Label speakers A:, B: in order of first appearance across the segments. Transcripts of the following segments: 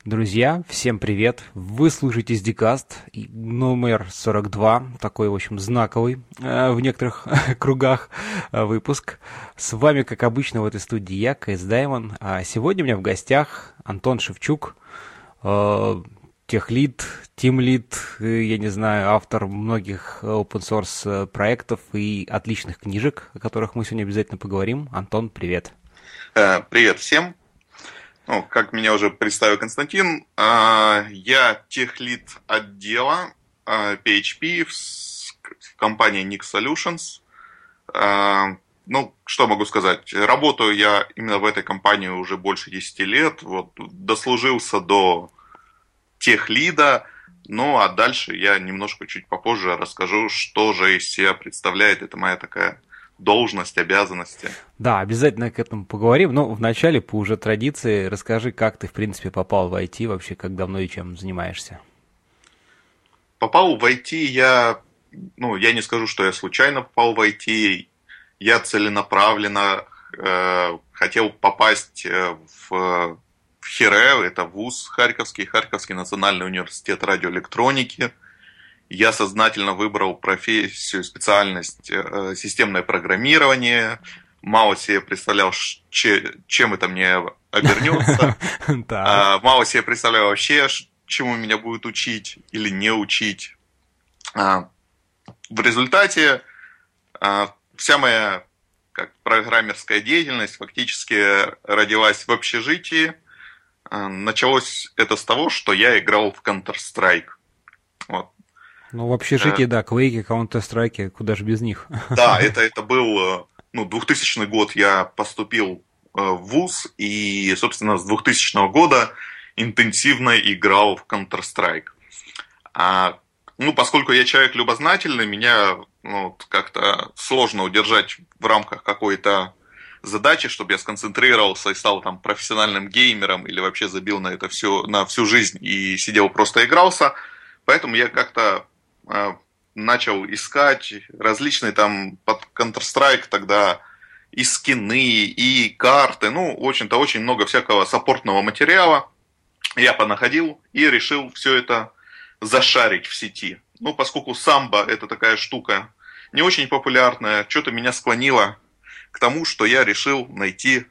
A: Друзья, всем привет! Вы слушаете SDCast номер 42, такой, в общем, знаковый в некоторых кругах выпуск. С вами, как обычно, в этой студии я, КС Даймон. А сегодня у меня в гостях Антон Шевчук, техлид, тимлид, я не знаю, автор многих open-source проектов и отличных книжек, о которых мы сегодня обязательно поговорим. Антон, привет!
B: Привет всем! Ну, как меня уже представил Константин, я техлид отдела PHP в компании Nix Solutions. Ну, что могу сказать? Работаю я именно в этой компании уже больше 10 лет. Вот, дослужился до техлида. Ну, а дальше я немножко чуть попозже расскажу, что же из себя представляет. Это моя такая должность, обязанности.
A: Да, обязательно к этому поговорим, но вначале, по уже традиции, расскажи, как ты, в принципе, попал в IT, вообще, как давно и чем занимаешься.
B: Попал в IT я не скажу, что я случайно попал в IT, я целенаправленно хотел попасть в ХИРЭ, это вуз Харьковский национальный университет радиоэлектроники. Я сознательно выбрал профессию, специальность системное программирование. Мало себе представлял, чем это мне обернется. Мало себе представлял вообще, чему меня будут учить или не учить. В результате вся моя программерская деятельность фактически родилась в общежитии. Началось это с того, что я играл в Counter-Strike. Вот.
A: Ну, в общежитии, да, Quake, Counter-Strike, куда же без них.
B: Да, это был 2000 год, я поступил в вуз, и, собственно, с 2000 года интенсивно играл в Counter-Strike. Поскольку я человек любознательный, меня как-то сложно удержать в рамках какой-то задачи, чтобы я сконцентрировался и стал там профессиональным геймером или вообще забил на это все, на всю жизнь и сидел просто игрался. Поэтому я как-то начал искать различные там под Counter-Strike тогда и скины, и карты, в общем-то, очень много всякого саппортного материала я понаходил и решил все это зашарить в сети. Поскольку самбо это такая штука не очень популярная, что-то меня склонило к тому, что я решил найти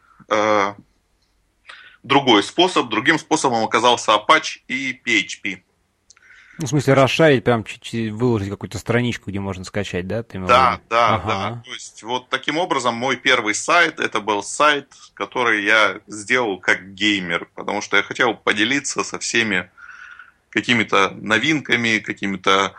B: другой способ. Другим способом оказался Apache и PHP.
A: В смысле, расшарить, прям чуть-чуть выложить какую-то страничку, где можно скачать, да?
B: Да. То есть, вот таким образом мой первый сайт, это был сайт, который я сделал как геймер, потому что я хотел поделиться со всеми какими-то новинками, какими-то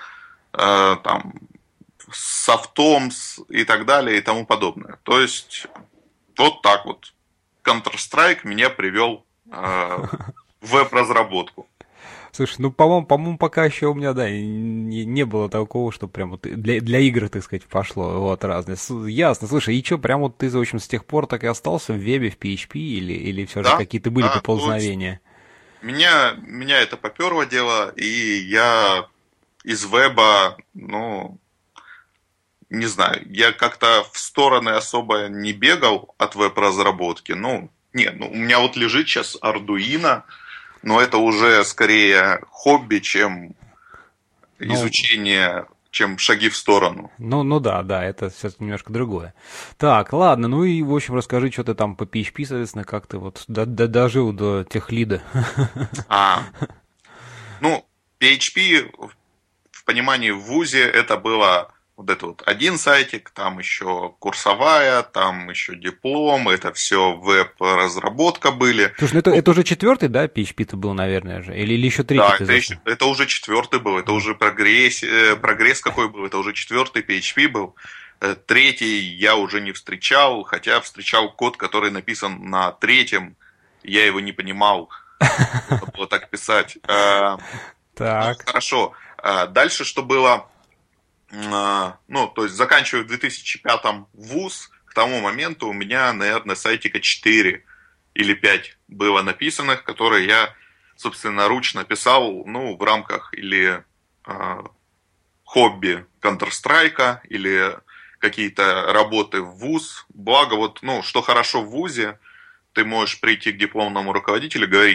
B: софтом и так далее и тому подобное. То есть, вот так вот. Counter-Strike меня привел в веб-разработку.
A: Слушай, по-моему, пока еще у меня, да, не было такого, что прям вот для игр, так сказать, пошло, вот, разные. Ясно, слушай, и что, прям вот ты, в общем, с тех пор так и остался в вебе, в PHP, или все же какие-то были поползновения?
B: Меня это поперло дело, и я из веба, не знаю, я как-то в стороны особо не бегал от веб-разработки, у меня вот лежит сейчас Arduino, но это уже скорее хобби, чем изучение, чем шаги в сторону.
A: Да, это все-таки немножко другое. Так, ладно, в общем, расскажи, что ты там по PHP, соответственно, как ты вот дожил до техлида.
B: PHP в понимании в ВУЗе это было вот это вот один сайтик, там еще курсовая, там еще диплом, это все веб-разработка были.
A: Слушай, это уже четвертый, да, PHP-то был, наверное же? Или еще третий?
B: Да, это уже четвертый был, это уже прогресс какой был, это уже четвертый PHP был. Третий я уже не встречал, хотя встречал код, который написан на третьем, я его не понимал, надо было так писать.
A: Так.
B: Хорошо. Дальше что было? То есть заканчивая в 2005 вуз, к тому моменту у меня, наверное, сайтика 4 или 5 было написанных, которые я, собственно, ручно писал, в рамках или хобби Counter-Strike, или какие-то работы в вуз. Благо, что хорошо в вузе, ты можешь прийти к дипломному руководителю и говорить: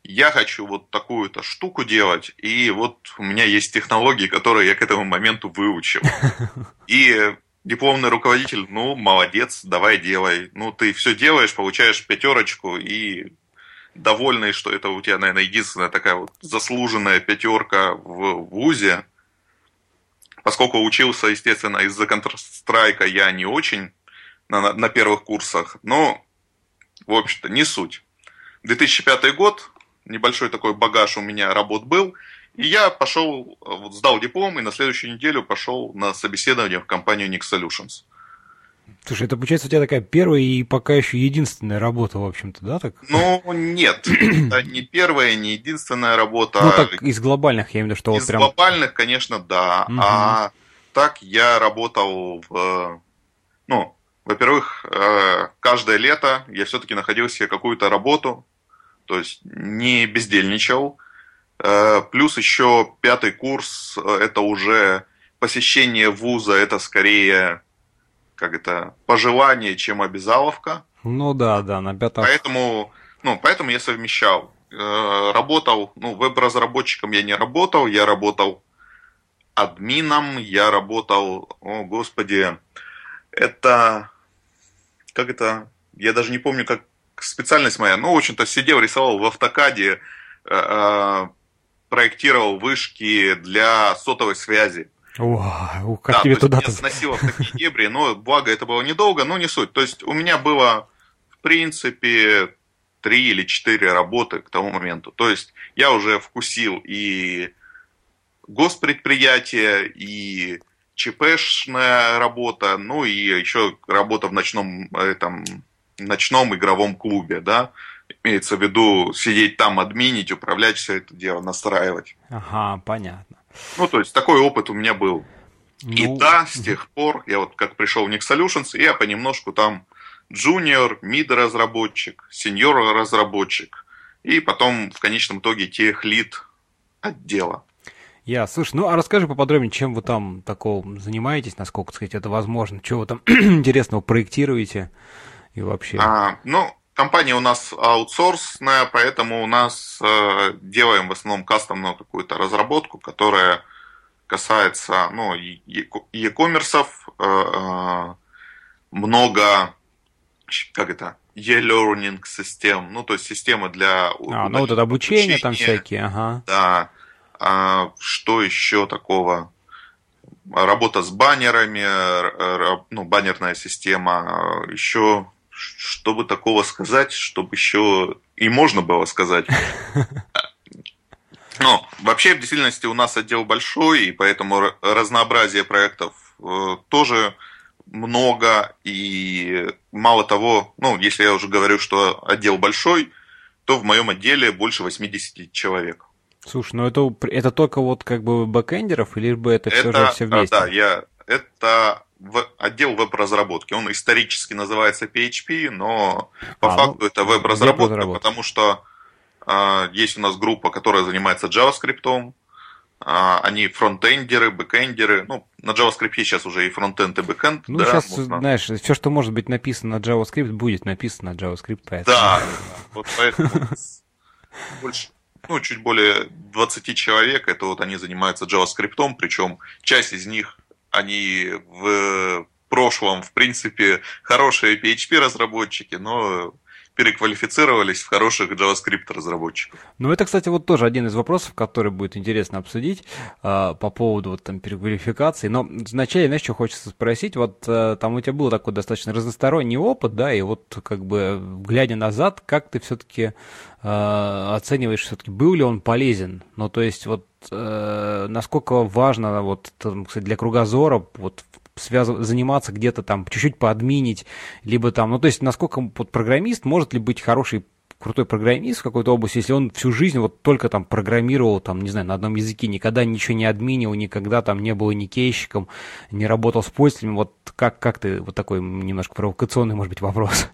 B: я хочу вот такую-то штуку делать, и вот у меня есть технологии, которые я к этому моменту выучил. И дипломный руководитель, ну, молодец, давай делай. Ну, ты все делаешь, получаешь 5, и довольный, что это у тебя, наверное, единственная такая вот заслуженная 5 в вузе. Поскольку учился, естественно, из-за Counter-Strike я не очень на первых курсах, но, в общем-то, не суть. 2005 год, небольшой такой багаж у меня работ был, и я пошел, вот, сдал диплом, и на следующую неделю пошел на собеседование в компанию Nix Solutions.
A: Слушай, это получается у тебя такая первая и пока еще единственная работа, в общем-то, да? Так?
B: Ну, нет, это не первая, не единственная работа.
A: Ну, так из глобальных, я имею в виду, что
B: из
A: вот прям...
B: глобальных, конечно, да.
A: Угу.
B: А так я работал ну, во-первых, каждое лето я все-таки находил себе какую-то работу, то есть не бездельничал. Плюс еще 5-й курс, это уже посещение вуза, это скорее, как это, пожелание, чем обязаловка.
A: Ну да, на 5-м.
B: Поэтому я совмещал. Работал, веб-разработчиком я не работал, я работал админом, я работал, о господи, я даже не помню, как специальность моя, в общем-то, сидел, рисовал в автокаде, проектировал вышки для сотовой связи.
A: О, как тебе туда-то...
B: Я сносил в такие дебри, но благо это было недолго, но не суть. То есть у меня было, в принципе, 3 или 4 работы к тому моменту. То есть я уже вкусил и госпредприятие, и ЧПшная работа, ну и еще работа в ночном игровом клубе, да. Имеется в виду сидеть там, админить, управлять все это дело, настраивать.
A: Ага, понятно.
B: То есть такой опыт у меня был. И да, с тех пор, я вот как пришел в Nix Solutions, я понемножку там junior, mid разработчик, senior разработчик, и потом в конечном итоге тех-лид отдела.
A: Слушай, а расскажи поподробнее, чем вы там такого занимаетесь, насколько, так сказать, это возможно, что вы там интересного проектируете и вообще?
B: Компания у нас аутсорсная, поэтому у нас делаем в основном кастомную какую-то разработку, которая касается e-коммерсов, много, e-learning систем, то есть системы для...
A: вот это обучение там всякие, ага.
B: Да. Что еще такого? Работа с баннерами, баннерная система, еще... Что бы такого сказать, чтобы еще и можно было сказать. Вообще, в действительности, у нас отдел большой, и поэтому разнообразие проектов тоже много. И мало того, если я уже говорю, что отдел большой, то в моем отделе больше 80 человек.
A: Слушай, это только вот как бы бэкэндеров, или это все же все вместе?
B: Да, это отдел веб-разработки. Он исторически называется PHP, но по факту это веб-разработка, потому что есть у нас группа, которая занимается JavaScript. Они фронтендеры, бэкэндеры. На JavaScript сейчас уже и фронтенд, и бэкэнд.
A: Сейчас, знаешь, все, что может быть написано на JavaScript, будет написано на JavaScript. Поэтому...
B: Да, вот поэтому больше... чуть более 20 человек, это вот они занимаются JavaScript, причем часть из них, они в прошлом, в принципе, хорошие PHP-разработчики, но переквалифицировались в хороших JavaScript-разработчиков.
A: Это, кстати, вот тоже один из вопросов, который будет интересно обсудить по поводу переквалификации. Но вначале, знаешь, что хочется спросить? Там у тебя был такой достаточно разносторонний опыт, да, и глядя назад, как ты все-таки оцениваешь, все-таки был ли он полезен? То есть, насколько важно, кстати, для кругозора, заниматься где-то там, чуть-чуть поадминить, либо там, то есть, насколько программист, может ли быть хороший, крутой программист в какой-то области, если он всю жизнь только там программировал, там, не знаю, на одном языке, никогда ничего не админил, никогда там не был ни кейщиком, не работал с пользователями, как ты, такой немножко провокационный, может быть, вопрос.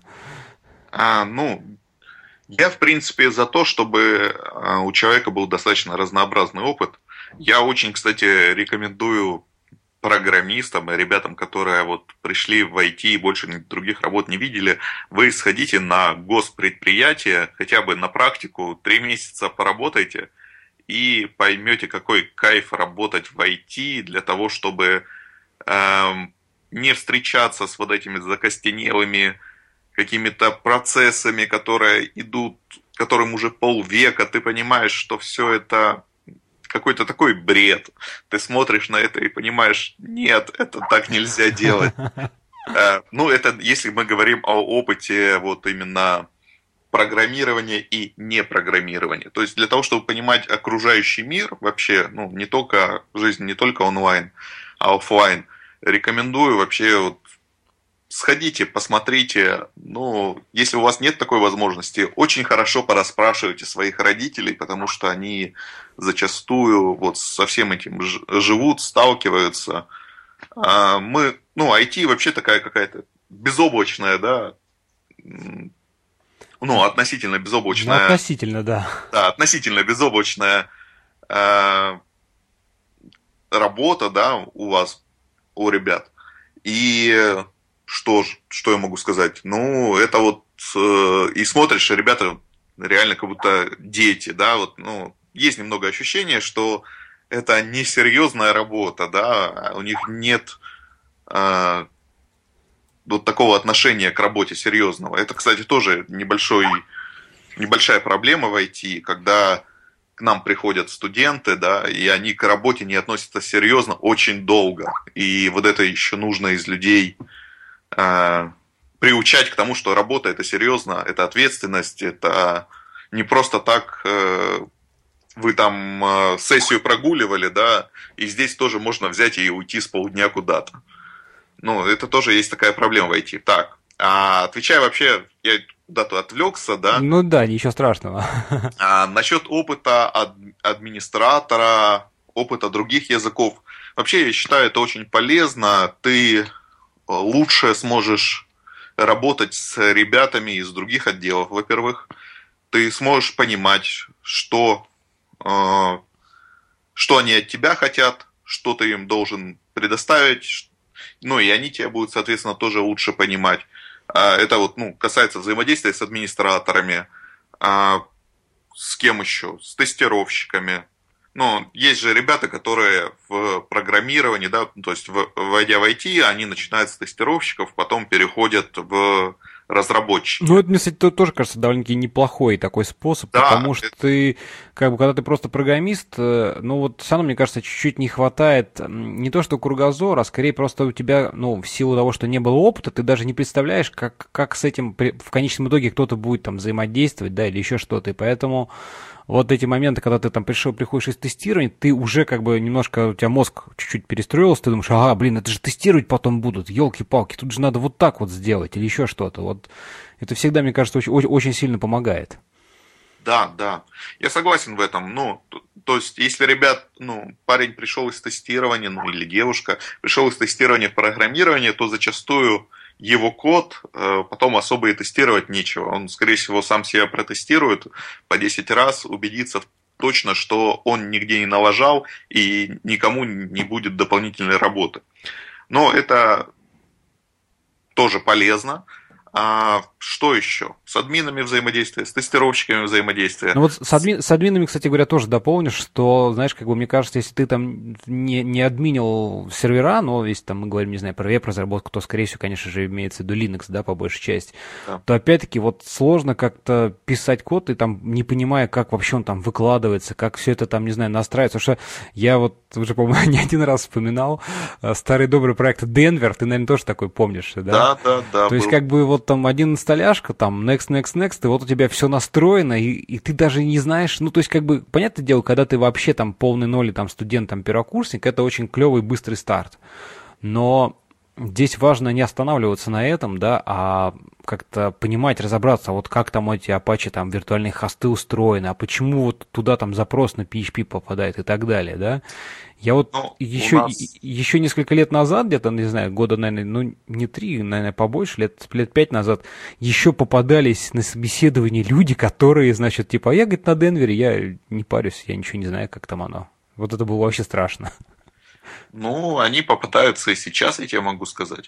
B: Я, в принципе, за то, чтобы у человека был достаточно разнообразный опыт. Я очень, кстати, рекомендую программистам и ребятам, которые вот пришли в IT и больше других работ не видели, вы сходите на госпредприятие, хотя бы на практику, 3 месяца поработайте и поймете, какой кайф работать в IT для того, чтобы не встречаться с вот этими закостенелыми какими-то процессами, которые идут, которым уже полвека, ты понимаешь, что все это какой-то такой бред. Ты смотришь на это и понимаешь, нет, это так нельзя делать. Ну, это если мы говорим о опыте вот именно программирования и непрограммирования. То есть для того, чтобы понимать окружающий мир вообще, ну, не только жизнь, не только онлайн, а офлайн, рекомендую вообще вот сходите, посмотрите. Ну, если у вас нет такой возможности, очень хорошо порасспрашивайте своих родителей, потому что они зачастую вот со всем этим живут, сталкиваются. Мы, ну, IT вообще такая какая-то безоблачная, да, ну, относительно безоблачная.
A: Ну, относительно, да.
B: Да, относительно безоблачная работа, да, у вас, у ребят. И что я могу сказать? Ну, это вот и смотришь, ребята реально как будто дети, да, вот, ну, есть немного ощущения, что это несерьезная работа, да, у них нет вот такого отношения к работе серьезного. Это, кстати, тоже небольшая проблема в IT, когда к нам приходят студенты, да, и они к работе не относятся серьезно очень долго. И вот это еще нужно из людей приучать к тому, что работа это серьезно, это ответственность, это не просто так вы там сессию прогуливали, да, и здесь тоже можно взять и уйти с полдня куда-то. Ну, это тоже есть такая проблема в IT. Так, отвечая вообще, я куда-то отвлекся, да?
A: Ну да, ничего страшного.
B: Насчет опыта администратора, опыта других языков. Вообще, я считаю, это очень полезно. Ты лучше сможешь работать с ребятами из других отделов, во-первых. Ты сможешь понимать, что они от тебя хотят, что ты им должен предоставить. Ну, и они тебя будут, соответственно, тоже лучше понимать. Это вот, ну, касается взаимодействия с администраторами. С кем еще? С тестировщиками. Ну, есть же ребята, которые в программировании, да, то есть войдя в IT, они начинают с тестировщиков, потом переходят в разработчики.
A: Ну, это мне, кстати, тоже кажется довольно-таки неплохой такой способ, да, потому что ты, как бы, когда ты просто программист, ну, вот все равно, мне кажется, чуть-чуть не хватает не то что кругозора, а скорее просто у тебя, ну, в силу того, что не было опыта, ты даже не представляешь, как с этим в конечном итоге кто-то будет там взаимодействовать, да, или еще что-то, и поэтому вот эти моменты, когда ты там приходишь из тестирования, ты уже как бы немножко, у тебя мозг чуть-чуть перестроился, ты думаешь, ага, блин, это же тестировать потом будут, елки-палки, тут же надо вот так вот сделать или еще что-то. Вот это всегда, мне кажется, очень, очень сильно помогает.
B: Да, да, я согласен в этом. Ну, то есть, если парень пришел из тестирования, ну, или девушка пришел из тестирования в программирование, то зачастую его код потом особо и тестировать нечего. Он, скорее всего, сам себя протестирует по 10 раз, убедится точно, что он нигде не налажал и никому не будет дополнительной работы. Но это тоже полезно. А что еще? С админами взаимодействие, с тестировщиками взаимодействие.
A: Ну вот с админами, кстати говоря, тоже дополнишь, что, знаешь, как бы мне кажется, если ты там не админил сервера, но если там мы говорим, не знаю, про веб-разработку, то, скорее всего, конечно же, имеется в виду Linux, да, по большей части, да, то опять-таки вот сложно как-то писать код, и там не понимая, как вообще он там выкладывается, как все это там, не знаю, настраивается. Потому что я вот уже, по-моему, не один раз вспоминал старый добрый проект Denver, ты, наверное, тоже такой помнишь, да?
B: Да.
A: То есть как бы вот там один инсталляшка, там next, и вот у тебя все настроено, и ты даже не знаешь, ну, то есть, как бы, понятное дело, когда ты вообще там полный ноль, там, студент, там, первокурсник, это очень клевый, быстрый старт. Но здесь важно не останавливаться на этом, да, а как-то понимать, разобраться, вот как там эти Apache, там, виртуальные хосты устроены, а почему вот туда там запрос на PHP попадает и так далее, да. Я вот еще несколько лет назад, где-то, не знаю, года, наверное, ну, не 3, наверное, побольше, лет 5 назад, еще попадались на собеседование люди, которые, значит, типа, я, говорит, на Денвере, я не парюсь, я ничего не знаю, как там оно. Вот это было вообще страшно.
B: Ну, они попытаются и сейчас, я тебе могу сказать.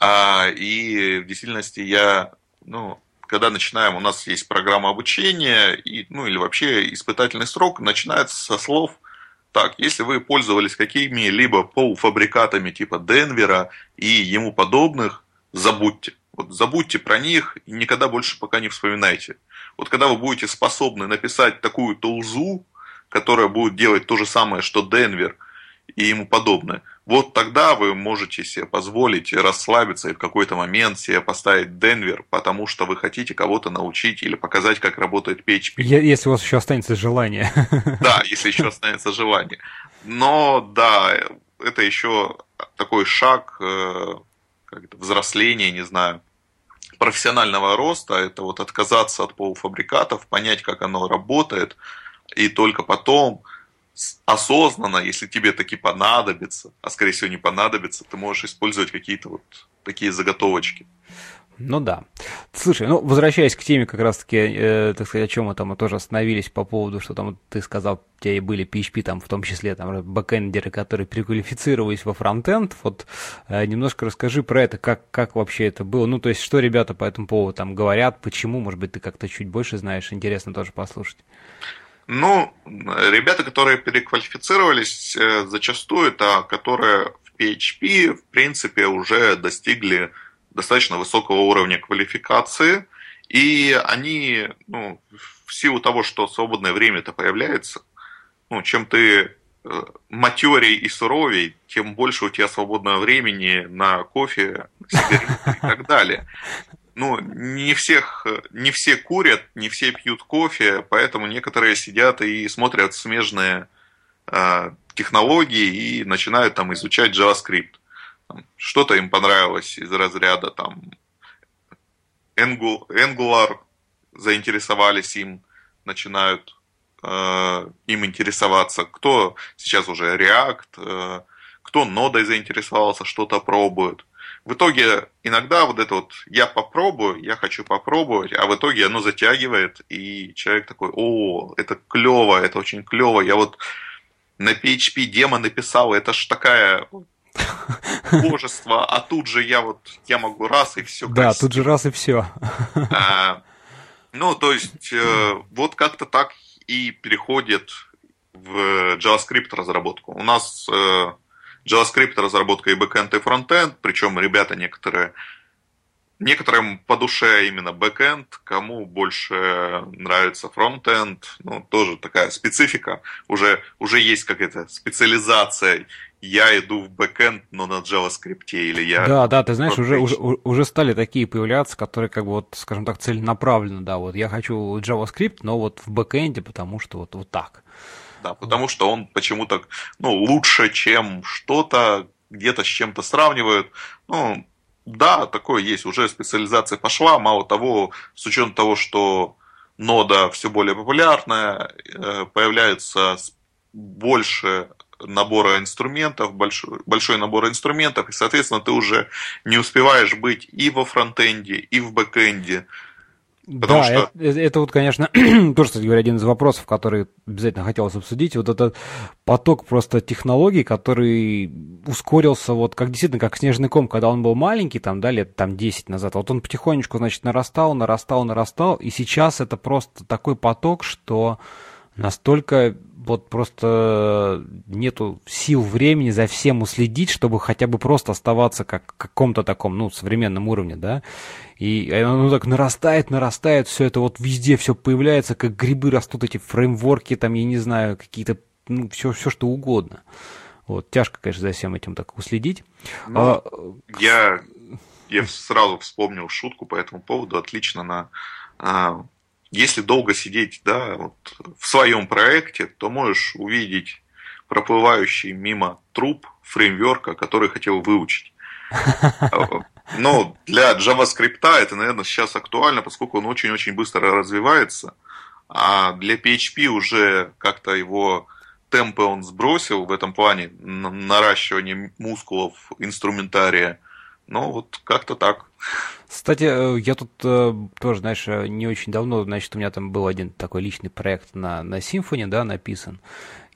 B: И в действительности ну, когда начинаем, у нас есть программа обучения, ну, или вообще испытательный срок, начинается со слов: так, если вы пользовались какими-либо полуфабрикатами типа Денвера и ему подобных, забудьте. Вот забудьте про них и никогда больше пока не вспоминайте. Вот когда вы будете способны написать такую тулзу, которая будет делать то же самое, что Денвер и ему подобное, вот тогда вы можете себе позволить расслабиться и в какой-то момент себе поставить Денвер, потому что вы хотите кого-то научить или показать, как работает PHP.
A: Если у вас еще останется желание.
B: Да, если еще останется желание. Но да, это еще такой шаг взросления, не знаю, профессионального роста. Это вот отказаться от полуфабрикатов, понять, как оно работает, и только потом осознанно, если тебе таки понадобится, а скорее всего не понадобится, ты можешь использовать какие-то вот такие заготовочки.
A: Ну да. Слушай, ну возвращаясь к теме как раз-таки, так сказать, о чем мы тоже остановились по поводу, что там ты сказал, у тебя и были PHP, там в том числе там бэкэндеры, которые переквалифицировались во фронтенд. Вот немножко расскажи про это, как вообще это было. Ну, то есть, что ребята по этому поводу там говорят, почему, может быть, ты как-то чуть больше знаешь, интересно тоже послушать.
B: Ну, ребята, которые переквалифицировались, зачастую это которые в PHP, в принципе, уже достигли достаточно высокого уровня квалификации, и они, ну, в силу того, что свободное время-то появляется, ну, чем ты матерей и суровей, тем больше у тебя свободного времени на кофе, сигареты и так далее. Ну, не все курят, не все пьют кофе, поэтому некоторые сидят и смотрят смежные технологии и начинают там изучать JavaScript. Что-то им понравилось из разряда там Angular, заинтересовались им, начинают им интересоваться. Кто сейчас уже React, кто нодой заинтересовался, что-то пробует. В итоге иногда вот это вот я попробую, я хочу попробовать, а в итоге оно затягивает, и человек такой: о, это клево, это очень клево, я вот на PHP демо написал, это ж такая божество, а тут же я могу раз и все.
A: Да, тут же раз и все.
B: Ну, то есть, вот как-то так и переходит в JavaScript разработку. У нас JavaScript разработка и бэкэнд, и фронтенд, причем ребята некоторым по душе именно бэкэнд, кому больше нравится фронтенд, ну, тоже такая специфика, уже есть какая-то специализация. Я иду в бэкэнд, но на JavaScript, или я...
A: Да, ты знаешь, уже стали такие появляться, которые, как бы, вот, скажем так, целенаправленно, да, вот я хочу JavaScript, но вот в бэкэнде, потому что вот так.
B: Да, потому что он почему-то, ну, лучше, чем что-то, где-то с чем-то сравнивают. Ну, да, такое есть, уже специализация пошла. Мало того, с учетом того, что нода все более популярная, появляется больше набора инструментов, большой набор инструментов, и, соответственно, ты уже не успеваешь быть и во фронтенде, и в бэкенде.
A: Да, что... это вот, конечно, тоже, кстати говоря, один из вопросов, который обязательно хотелось обсудить. Вот этот поток просто технологий, который ускорился, вот как действительно, как снежный ком, когда он был маленький, там, да, лет там 10 назад. Вот он потихонечку, значит, нарастал, и сейчас это просто такой поток, что настолько вот просто нету сил, времени за всем уследить, чтобы хотя бы просто оставаться как каком-то таком, ну, современном уровне, да. И оно так нарастает, все это вот везде все появляется, как грибы растут эти фреймворки, там, я не знаю, какие-то, ну, все что угодно. Вот, тяжко, конечно, за всем этим так уследить.
B: Ну, я сразу вспомнил шутку по этому поводу, отлично если долго сидеть, да, вот, в своем проекте, то можешь увидеть проплывающий мимо труп фреймворка, который хотел выучить. Но для JavaScript это, наверное, сейчас актуально, поскольку он очень-очень быстро развивается, а для PHP уже как-то его темпы он сбросил в этом плане наращивания мускулов инструментария. Ну, вот как-то так.
A: Кстати, я тут тоже, знаешь, не очень давно, значит, у меня там был один такой личный проект на Symfony, да, написан.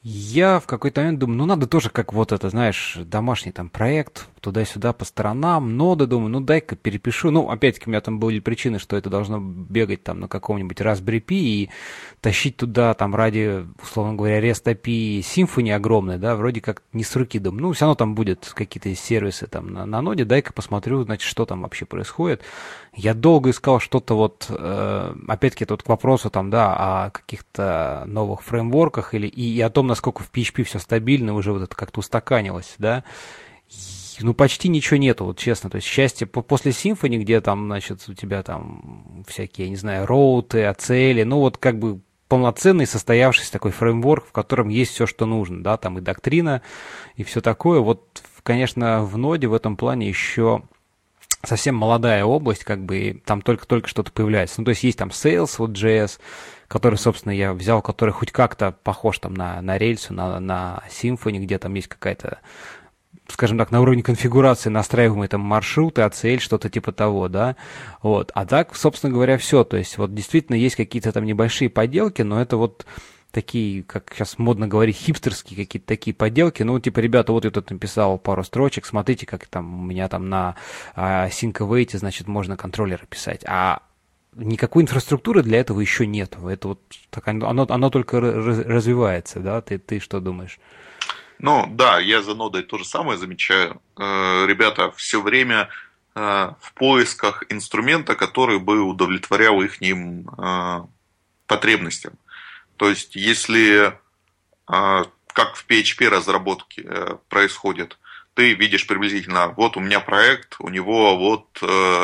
A: Я в какой-то момент думаю, ну надо тоже как вот это, знаешь, домашний там проект, туда-сюда по сторонам, ноды, думаю, ну дай-ка перепишу. Ну, опять-таки, у меня там были причины, что это должно бегать там на каком-нибудь Raspberry Pi и тащить туда там ради, условно говоря, REST API Symfony огромный, да, вроде как не с руки думаю. Ну, все равно там будет какие-то сервисы там на ноде, дай-ка посмотрю, значит, что там вообще происходит. Я долго искал что-то вот, опять-таки, это вот к вопросу там, да, о каких-то новых фреймворках и о том, насколько в PHP все стабильно, уже вот это как-то устаканилось, да. Ну, почти ничего нету, вот честно. То есть счастье после Symfony, где там, значит, у тебя там всякие, я не знаю, роуты, ацели, ну, вот как бы полноценный состоявшийся такой фреймворк, в котором есть все, что нужно, да, там и доктрина, и все такое. Вот, конечно, в ноде в этом плане еще совсем молодая область, как бы, и там только что-то появляется. Ну, то есть есть там Sales, вот JS, который, собственно, я взял, который хоть как-то похож там на рельсу, на Symfony, где там есть какая-то, скажем так, на уровне конфигурации настраиваемые там маршруты, ACL, что-то типа того, да, вот. А так, собственно говоря, все. То есть вот действительно есть какие-то там небольшие поделки, но это вот такие, как сейчас модно говорить, хипстерские какие-то такие поделки. Ну, типа, ребята, вот я тут написал пару строчек, смотрите, как там у меня там на Sync-Await, значит, можно контроллеры писать. А никакой инфраструктуры для этого еще нет. Это вот так, оно только развивается, да? Ты что думаешь?
B: Ну, да, я за нодой то же самое замечаю. Ребята все время в поисках инструмента, который бы удовлетворял их потребностям. То есть, если, как в PHP разработке происходит, ты видишь приблизительно, вот у меня проект, у него вот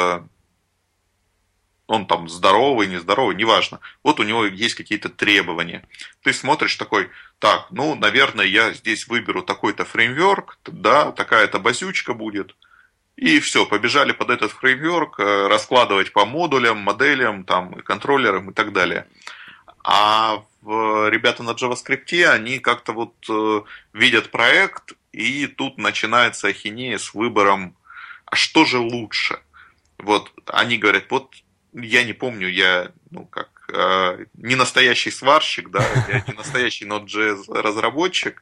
B: он там здоровый, нездоровый, неважно. Вот у него есть какие-то требования. Ты смотришь такой, так, ну, наверное, я здесь выберу такой-то фреймворк, да, такая-то базючка будет. И все, побежали под этот фреймворк, раскладывать по модулям, моделям, там, контроллерам и так далее. А ребята на JavaScript, они как-то вот видят проект, и тут начинается ахинея с выбором, а что же лучше? Вот они говорят, вот я не помню, я, ну, как, не настоящий сварщик, да, я не настоящий Node.js разработчик,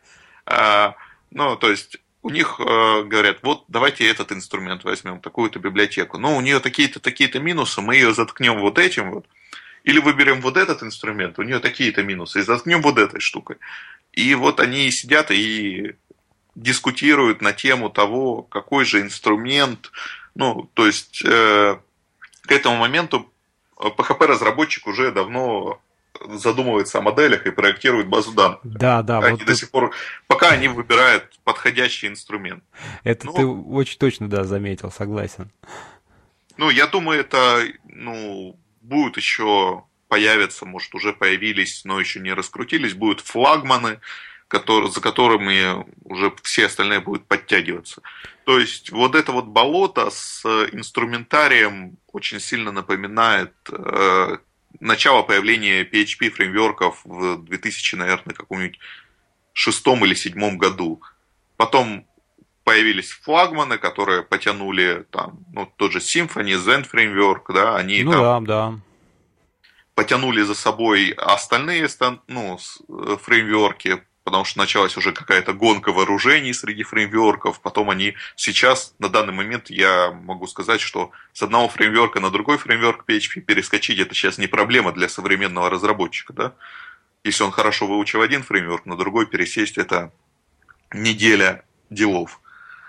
B: ну, то есть, у них говорят, вот давайте этот инструмент возьмем, такую-то библиотеку, но у нее такие-то минусы, мы ее заткнем вот этим вот, или выберем вот этот инструмент, у нее такие-то минусы, и заткнем вот этой штукой. И вот они сидят и дискутируют на тему того, какой же инструмент, ну, то есть, к этому моменту PHP-разработчик уже давно задумывается о моделях и проектирует базу данных.
A: Да.
B: Они вот до сих пор, пока они выбирают подходящий инструмент.
A: Это ты очень точно, да, заметил, согласен.
B: Ну, я думаю, это, ну, будут еще появятся, может, уже появились, но еще не раскрутились, будут флагманы, за которыми уже все остальные будут подтягиваться. То есть вот это вот болото с инструментарием очень сильно напоминает начало появления PHP фреймворков в 2000, наверное, каком-нибудь 2006 или 2007 году. Потом появились флагманы, которые потянули там, ну, тот же Symfony, Zen Framework, да, они
A: ну,
B: там
A: да.
B: потянули за собой остальные фреймворки, потому что началась уже какая-то гонка вооружений среди фреймворков, потом они сейчас, на данный момент, я могу сказать, что с одного фреймворка на другой фреймворк PHP перескочить, это сейчас не проблема для современного разработчика, да? Если он хорошо выучил один фреймворк, на другой пересесть, это неделя делов.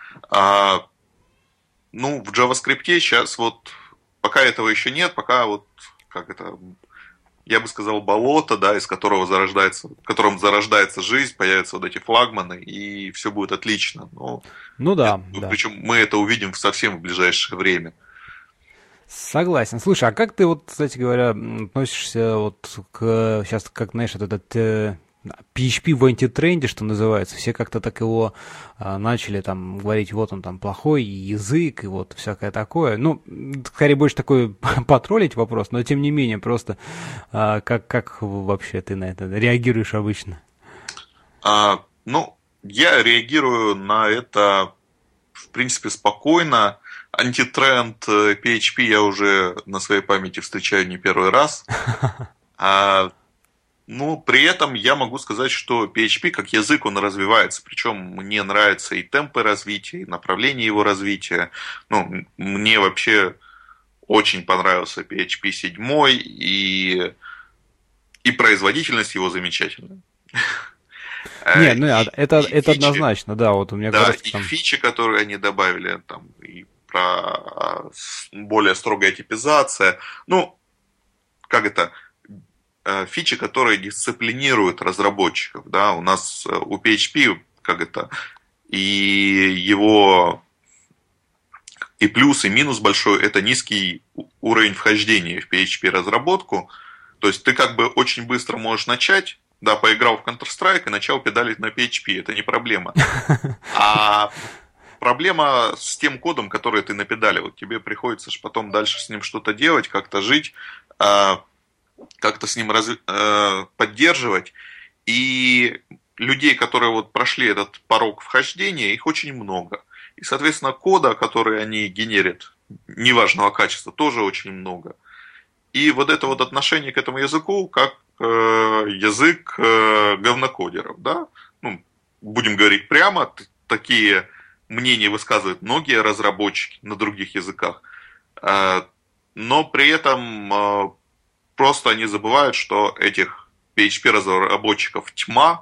B: Ну, в JavaScript сейчас вот, пока этого еще нет, пока вот, как это... Я бы сказал, болото, да, из которого в котором зарождается жизнь, появятся вот эти флагманы, и все будет отлично. Но
A: ну да.
B: Причем мы это увидим совсем в ближайшее время.
A: Согласен. Слушай, а как ты вот, кстати говоря, относишься вот к сейчас, как, знаешь, этот PHP в антитренде, что называется, все как-то так его начали там говорить, вот он там плохой язык и вот всякое такое. Ну, скорее больше такой потроллить вопрос, но тем не менее просто как вообще ты на это реагируешь обычно?
B: Ну, я реагирую на это в принципе спокойно. Антитренд PHP я уже на своей памяти встречаю не первый раз. Но при этом я могу сказать, что PHP как язык, он развивается. Причем мне нравятся и темпы развития, и направление его развития. Ну, мне вообще очень понравился PHP 7, и производительность его замечательная.
A: Не, ну это
B: фичи,
A: однозначно, да, вот у меня
B: да,
A: кажется
B: и
A: там...
B: фичи, которые они добавили, там, и про более строгая типизация. Ну, как это, фичи, которые дисциплинируют разработчиков, да, у нас у PHP, как это, и его и плюс, и минус большой, это низкий уровень вхождения в PHP разработку, то есть ты как бы очень быстро можешь начать, да, поиграл в Counter-Strike и начал педалить на PHP, это не проблема. А проблема с тем кодом, который ты напедалил. Тебе приходится же потом дальше с ним что-то делать, как-то жить, как-то с ним поддерживать. И людей, которые вот прошли этот порог вхождения, их очень много. И, соответственно, кода, который они генерят, неважного качества, тоже очень много. И вот это вот отношение к этому языку, как язык говнокодеров, да? Ну, будем говорить прямо, такие мнения высказывают многие разработчики на других языках, но при этом просто они забывают, что этих PHP-разработчиков тьма,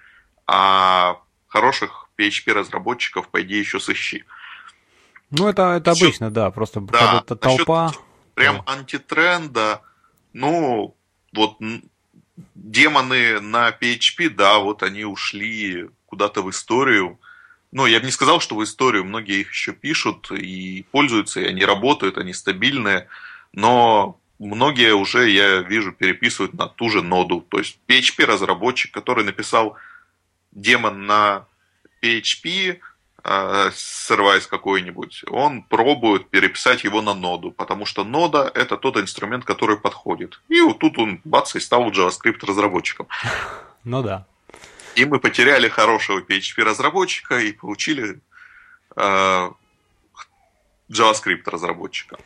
B: а хороших PHP-разработчиков, по идее, еще сыщи.
A: Ну, это обычно, да, просто
B: Да,
A: когда толпа...
B: Прям антитренда, ну, вот демоны на PHP, да, вот они ушли куда-то в историю. Ну, я бы не сказал, что в историю, многие их еще пишут и пользуются, и они работают, они стабильные, но многие уже, я вижу, переписывают на ту же ноду. То есть PHP-разработчик, который написал демон на PHP, сервайс какой-нибудь, он пробует переписать его на ноду, потому что нода – это тот инструмент, который подходит. И вот тут он, бац, и стал JavaScript-разработчиком.
A: Ну да.
B: И мы потеряли хорошего PHP-разработчика и получили JavaScript-разработчика.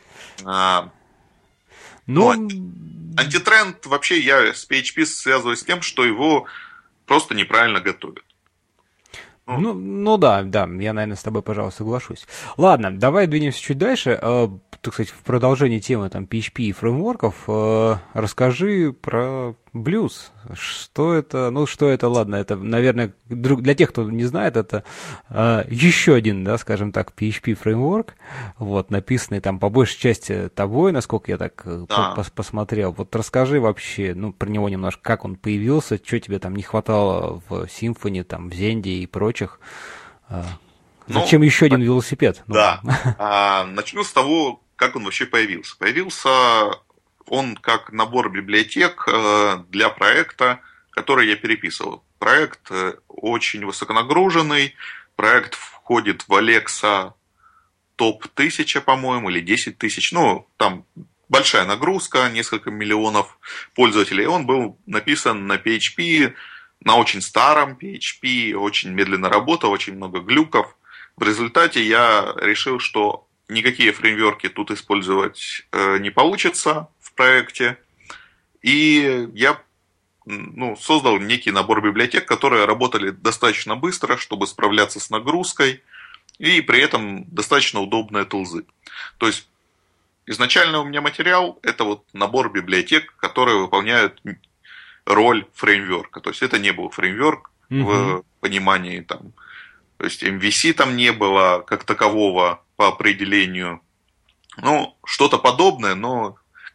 B: Но антитренд вообще я с PHP связываю с тем, что его просто неправильно готовят.
A: Ну да, я, наверное, с тобой, пожалуй, соглашусь. Ладно, давай двинемся чуть дальше. Так сказать, в продолжении темы там PHP и фреймворков, расскажи про Blues. Что это? Ну, что это, ладно, это, наверное, для тех, кто не знает, это еще один, да, скажем так, PHP фреймворк, вот, написанный там по большей части тобой, насколько я так посмотрел. Вот расскажи вообще, ну, про него немножко, как он появился, что тебе там не хватало в Symfony, там, в Zend и прочих. Зачем еще один велосипед?
B: Да. Начну с того, как он вообще появился. Появился он как набор библиотек для проекта, который я переписывал. Проект очень высоконагруженный. Проект входит в Alexa топ 1000, по-моему, или 10 тысяч. Ну, там большая нагрузка, несколько миллионов пользователей. Он был написан на PHP, на очень старом PHP, очень медленно работал, очень много глюков. В результате я решил, что никакие фреймворки тут использовать не получится в проекте. И я создал некий набор библиотек, которые работали достаточно быстро, чтобы справляться с нагрузкой, и при этом достаточно удобные тулзы. То есть изначально у меня материал – это вот набор библиотек, которые выполняют роль фреймворка. То есть это не был фреймворк в понимании там. То есть MVC там не было как такового по определению. Ну, что-то подобное, но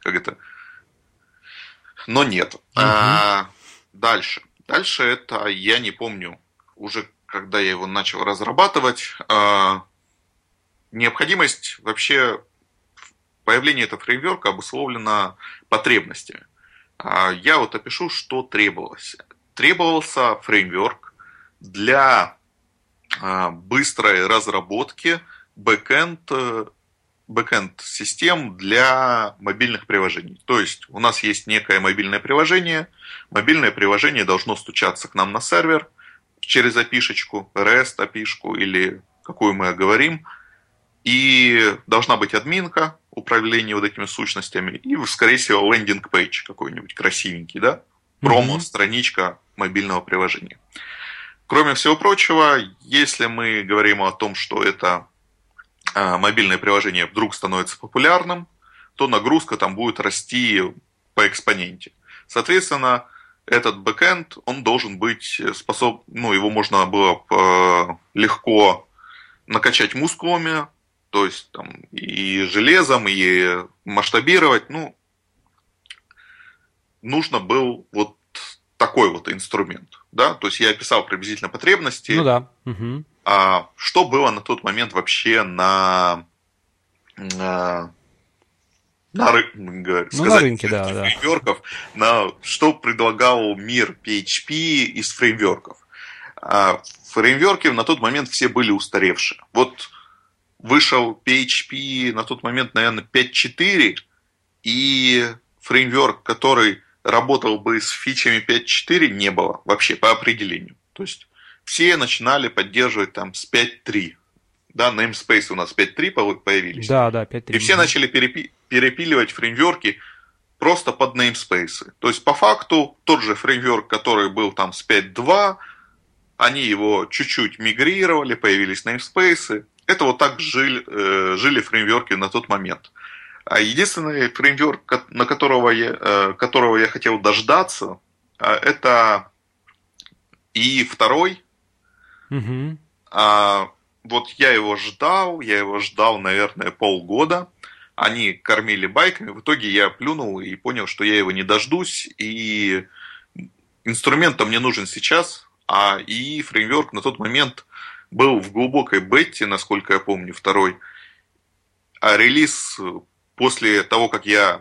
B: но нет. Дальше. Дальше это, я не помню, уже когда я его начал разрабатывать, необходимость вообще появления этого фреймворка обусловлена потребностями. Я вот опишу, что требовалось. Требовался фреймворк для быстрой разработки бэкэнд-систем для мобильных приложений. То есть у нас есть некое мобильное приложение должно стучаться к нам на сервер через API-шечку, REST API-шку или какую мы говорим, и должна быть админка, управление вот этими сущностями, и, скорее всего, лендинг-пейдж какой-нибудь красивенький, да? промо-страничка мобильного приложения. Кроме всего прочего, если мы говорим о том, что это мобильное приложение вдруг становится популярным, то нагрузка там будет расти по экспоненте. Соответственно, этот бэкэнд, он должен быть его можно было легко накачать мускулами, то есть там и железом, и масштабировать. Нужно был вот такой вот инструмент. Да? То есть я описал приблизительно потребности.
A: Ну да.
B: А что было на тот момент вообще на
A: рынке, да.
B: Фреймворков, что предлагал мир PHP из фреймворков. Фреймворки на тот момент все были устаревшие. Вот вышел PHP на тот момент, наверное, 5.4, и фреймворк, который работал бы с фичами 5.4, не было вообще по определению. То есть все начинали поддерживать там с 5.3. Да, namespace у нас 5.3 появились.
A: Да, 5.3.
B: И все начали перепиливать фреймворки просто под namespace. То есть, по факту, тот же фреймворк, который был там с 5.2, они его чуть-чуть мигрировали, появились namespace. Это вот так жили фреймворки на тот момент. А единственный фреймворк, которого я хотел дождаться, это И2.
A: Угу.
B: Вот я его ждал, наверное, полгода. Они кормили байками, в итоге я плюнул и понял, что я его не дождусь, и инструмент мне нужен сейчас, а и фреймворк на тот момент был в глубокой бете, насколько я помню, второй, а релиз после того, как я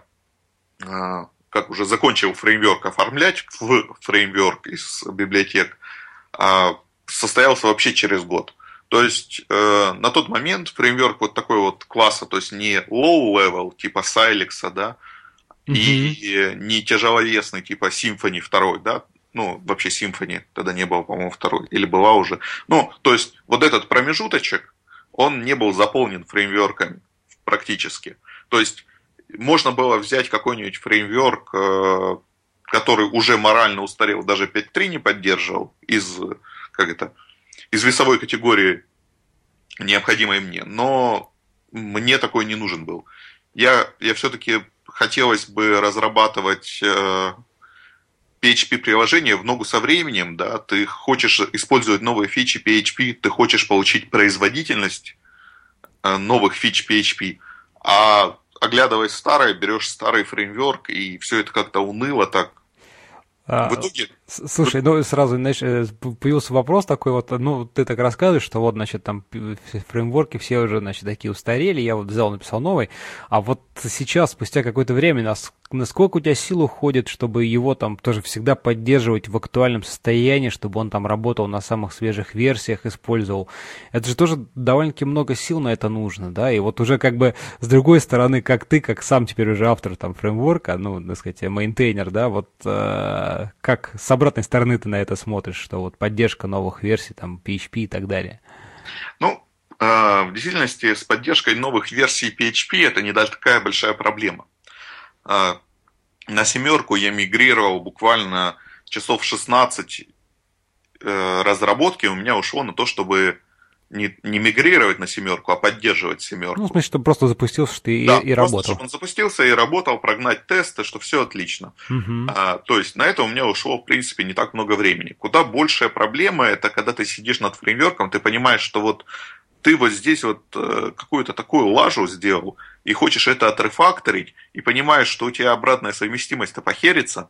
B: уже закончил фреймворк оформлять в фреймворк из библиотек, состоялся вообще через год. То есть на тот момент фреймворк вот такой вот класса, то есть не low-level типа Silex, да, и не тяжеловесный типа Symfony 2, да, вообще Symfony тогда не было, по-моему, второй, или была уже. То есть вот этот промежуточек, он не был заполнен фреймворками практически. То есть можно было взять какой-нибудь фреймворк, который уже морально устарел, даже 5.3 не поддерживал, из весовой категории, необходимой мне, но мне такой не нужен был. Я все-таки хотелось бы разрабатывать PHP-приложение в ногу со временем, да, ты хочешь использовать новые фичи PHP, ты хочешь получить производительность новых фич PHP, а оглядываясь старое, берешь старый фреймворк, и все это как-то уныло так. В итоге...
A: Слушай, сразу, знаешь, появился вопрос такой вот, ты так рассказываешь, что вот, значит, там фреймворки все уже, значит, такие устарели, я вот взял, написал новый, а вот сейчас, спустя какое-то время, насколько у тебя сил уходит, чтобы его там тоже всегда поддерживать в актуальном состоянии, чтобы он там работал на самых свежих версиях, использовал? Это же тоже довольно-таки много сил на это нужно, да, и вот уже как бы с другой стороны, как ты, как сам теперь уже автор там фреймворка, так сказать, мейнтейнер, да, вот как с обратной стороны ты на это смотришь, что вот поддержка новых версий, там, PHP и так далее?
B: В действительности с поддержкой новых версий PHP это не такая большая проблема. На 7 я мигрировал буквально часов 16 разработки, у меня ушло на то, чтобы не мигрировать на 7, а поддерживать 7.
A: В смысле, чтобы просто запустился, что и работал. Просто,
B: чтобы он запустился и работал, прогнать тесты, что все отлично. То есть на это у меня ушло, в принципе, не так много времени. Куда большая проблема, это когда ты сидишь над фреймворком, ты понимаешь, что вот ты вот здесь вот какую-то такую лажу сделал, и хочешь это отрефакторить, и понимаешь, что у тебя обратная совместимость-то похерится.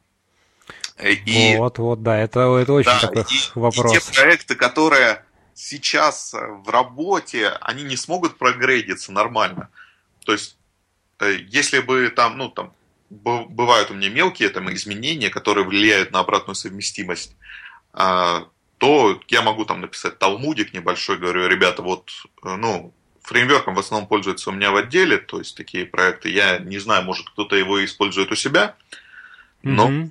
A: Да, это очень такой вопрос.
B: И те проекты, которые сейчас в работе, они не смогут прогрейдиться нормально. То есть, если бы там, бывают у меня мелкие там изменения, которые влияют на обратную совместимость, то я могу там написать талмудик небольшой, говорю, ребята, вот, фреймворком в основном пользуется у меня в отделе, то есть такие проекты, я не знаю, может кто-то его использует у себя, но...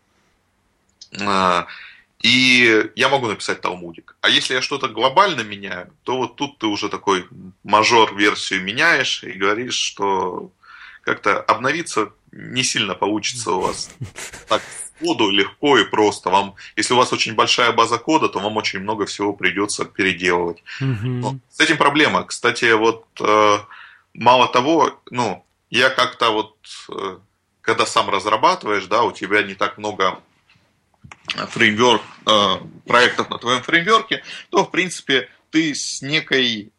B: И я могу написать талмудик. А если я что-то глобально меняю, то вот тут ты уже такой мажор-версию меняешь и говоришь, что как-то обновиться не сильно получится у вас. Так, коду легко и просто. Если у вас очень большая база кода, то вам очень много всего придется переделывать. Но с этим проблема. Кстати, вот мало того, я как-то вот, когда сам разрабатываешь, да, у тебя не так много проектов на твоем фреймворке, то, в принципе, ты с некой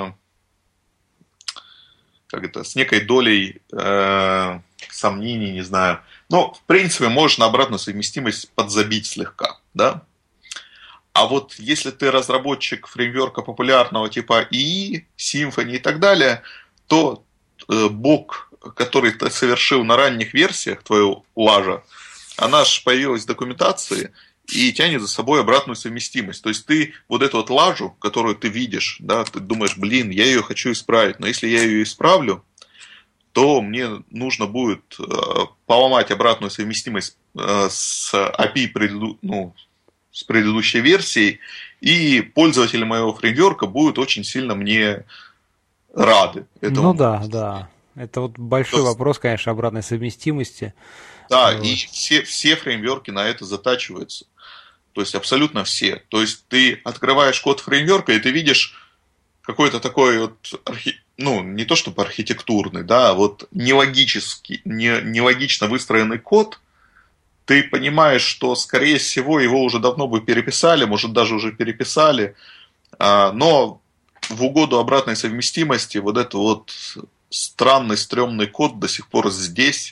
B: долей сомнений, не знаю. Но, в принципе, можешь на обратную совместимость подзабить слегка, да? А вот если ты разработчик фреймворка популярного типа ИИ, Symfony и так далее, то баг, который ты совершил на ранних версиях твоего лажа, она же появилась в документации и тянет за собой обратную совместимость. То есть ты вот эту вот лажу, которую ты видишь, да, ты думаешь, я ее хочу исправить, но если я ее исправлю, то мне нужно будет поломать обратную совместимость с API с предыдущей версией, и пользователи моего фреймворка будут очень сильно мне рады этому.
A: Да. Это вот большой вопрос, конечно, обратной совместимости.
B: Да, и все фреймворки на это затачиваются. То есть абсолютно все. То есть ты открываешь код фреймворка, и ты видишь какой-то такой вот, не то чтобы архитектурный, да, а вот нелогично выстроенный код. Ты понимаешь, что, скорее всего, его уже давно бы переписали, может, даже уже переписали, но в угоду обратной совместимости вот этот вот странный, стрёмный код до сих пор здесь.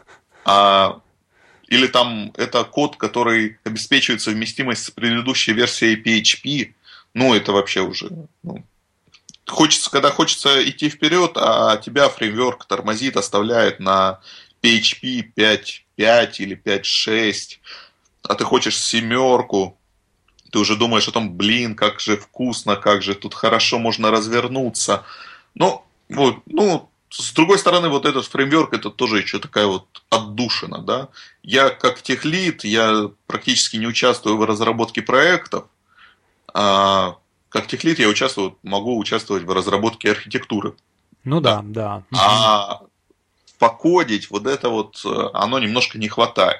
B: Или там это код, который обеспечивает совместимость с предыдущей версией PHP. Это вообще уже... когда хочется идти вперед, а тебя фреймворк тормозит, оставляет на PHP 5.5 или 5.6, а ты хочешь 7, ты уже думаешь о том, как же вкусно, как же тут хорошо можно развернуться. С другой стороны, вот этот фреймворк, это тоже еще такая вот отдушина, да. Я как техлид, я практически не участвую в разработке проектов, а как техлид я могу участвовать в разработке архитектуры.
A: Да.
B: А покодить вот это вот, оно немножко не хватает.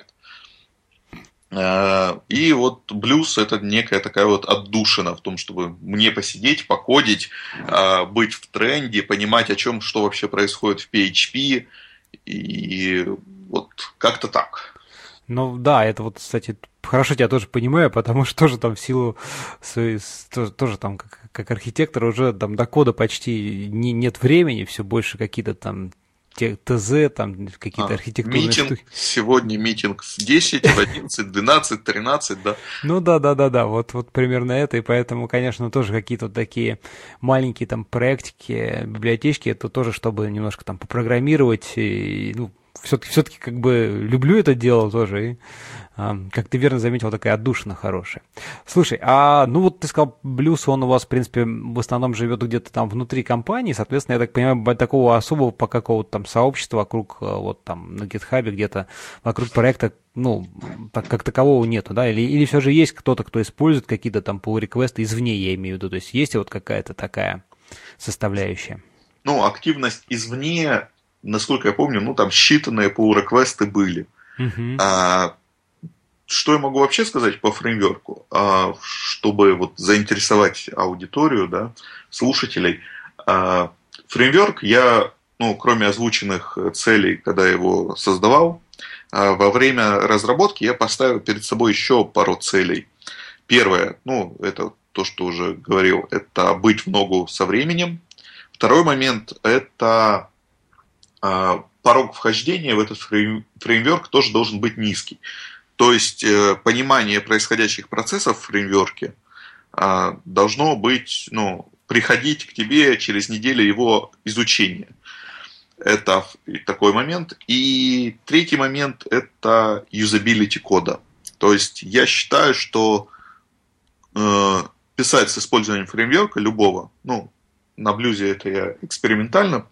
B: И вот Blues это некая такая вот отдушина в том, чтобы мне посидеть, покодить, быть в тренде, понимать, что вообще происходит в PHP, и вот как-то так.
A: Это вот, кстати, хорошо тебя тоже понимаю, потому что тоже там в силу тоже там как архитектор уже там до кода почти нет времени, все больше какие-то там ТЗ, там какие-то архитектурные штуки.
B: Сегодня митинг в 10, в 11, 12, 13, да?
A: Да. Вот примерно это, и поэтому, конечно, тоже какие-то вот такие маленькие там проектики, библиотечки, это тоже, чтобы немножко там попрограммировать, и, все-таки как бы люблю это дело тоже, и, как ты верно заметил, такая отдушина хорошая. Слушай, ты сказал, Blues, он у вас, в принципе, в основном живет где-то там внутри компании, соответственно, я так понимаю, такого особого по какого-то там сообщества вокруг, вот там на GitHub где-то вокруг проекта, как такового нету, да, или все же есть кто-то, кто использует какие-то там pull-реквесты извне, я имею в виду, то есть есть вот какая-то такая составляющая?
B: Активность извне, насколько я помню, там считанные pull-реквесты были. Что я могу вообще сказать по фреймворку, чтобы вот заинтересовать аудиторию, да, слушателей? Фреймворк я, кроме озвученных целей, когда его создавал, во время разработки я поставил перед собой еще пару целей. Первое, это то, что уже говорил, это быть в ногу со временем. Второй момент, это порог вхождения в этот фреймворк тоже должен быть низкий. То есть понимание происходящих процессов в фреймворке должно быть, приходить к тебе через неделю его изучения. Это такой момент. И третий момент – это юзабилити кода. То есть я считаю, что писать с использованием фреймворка любого, на Блюзе это я экспериментально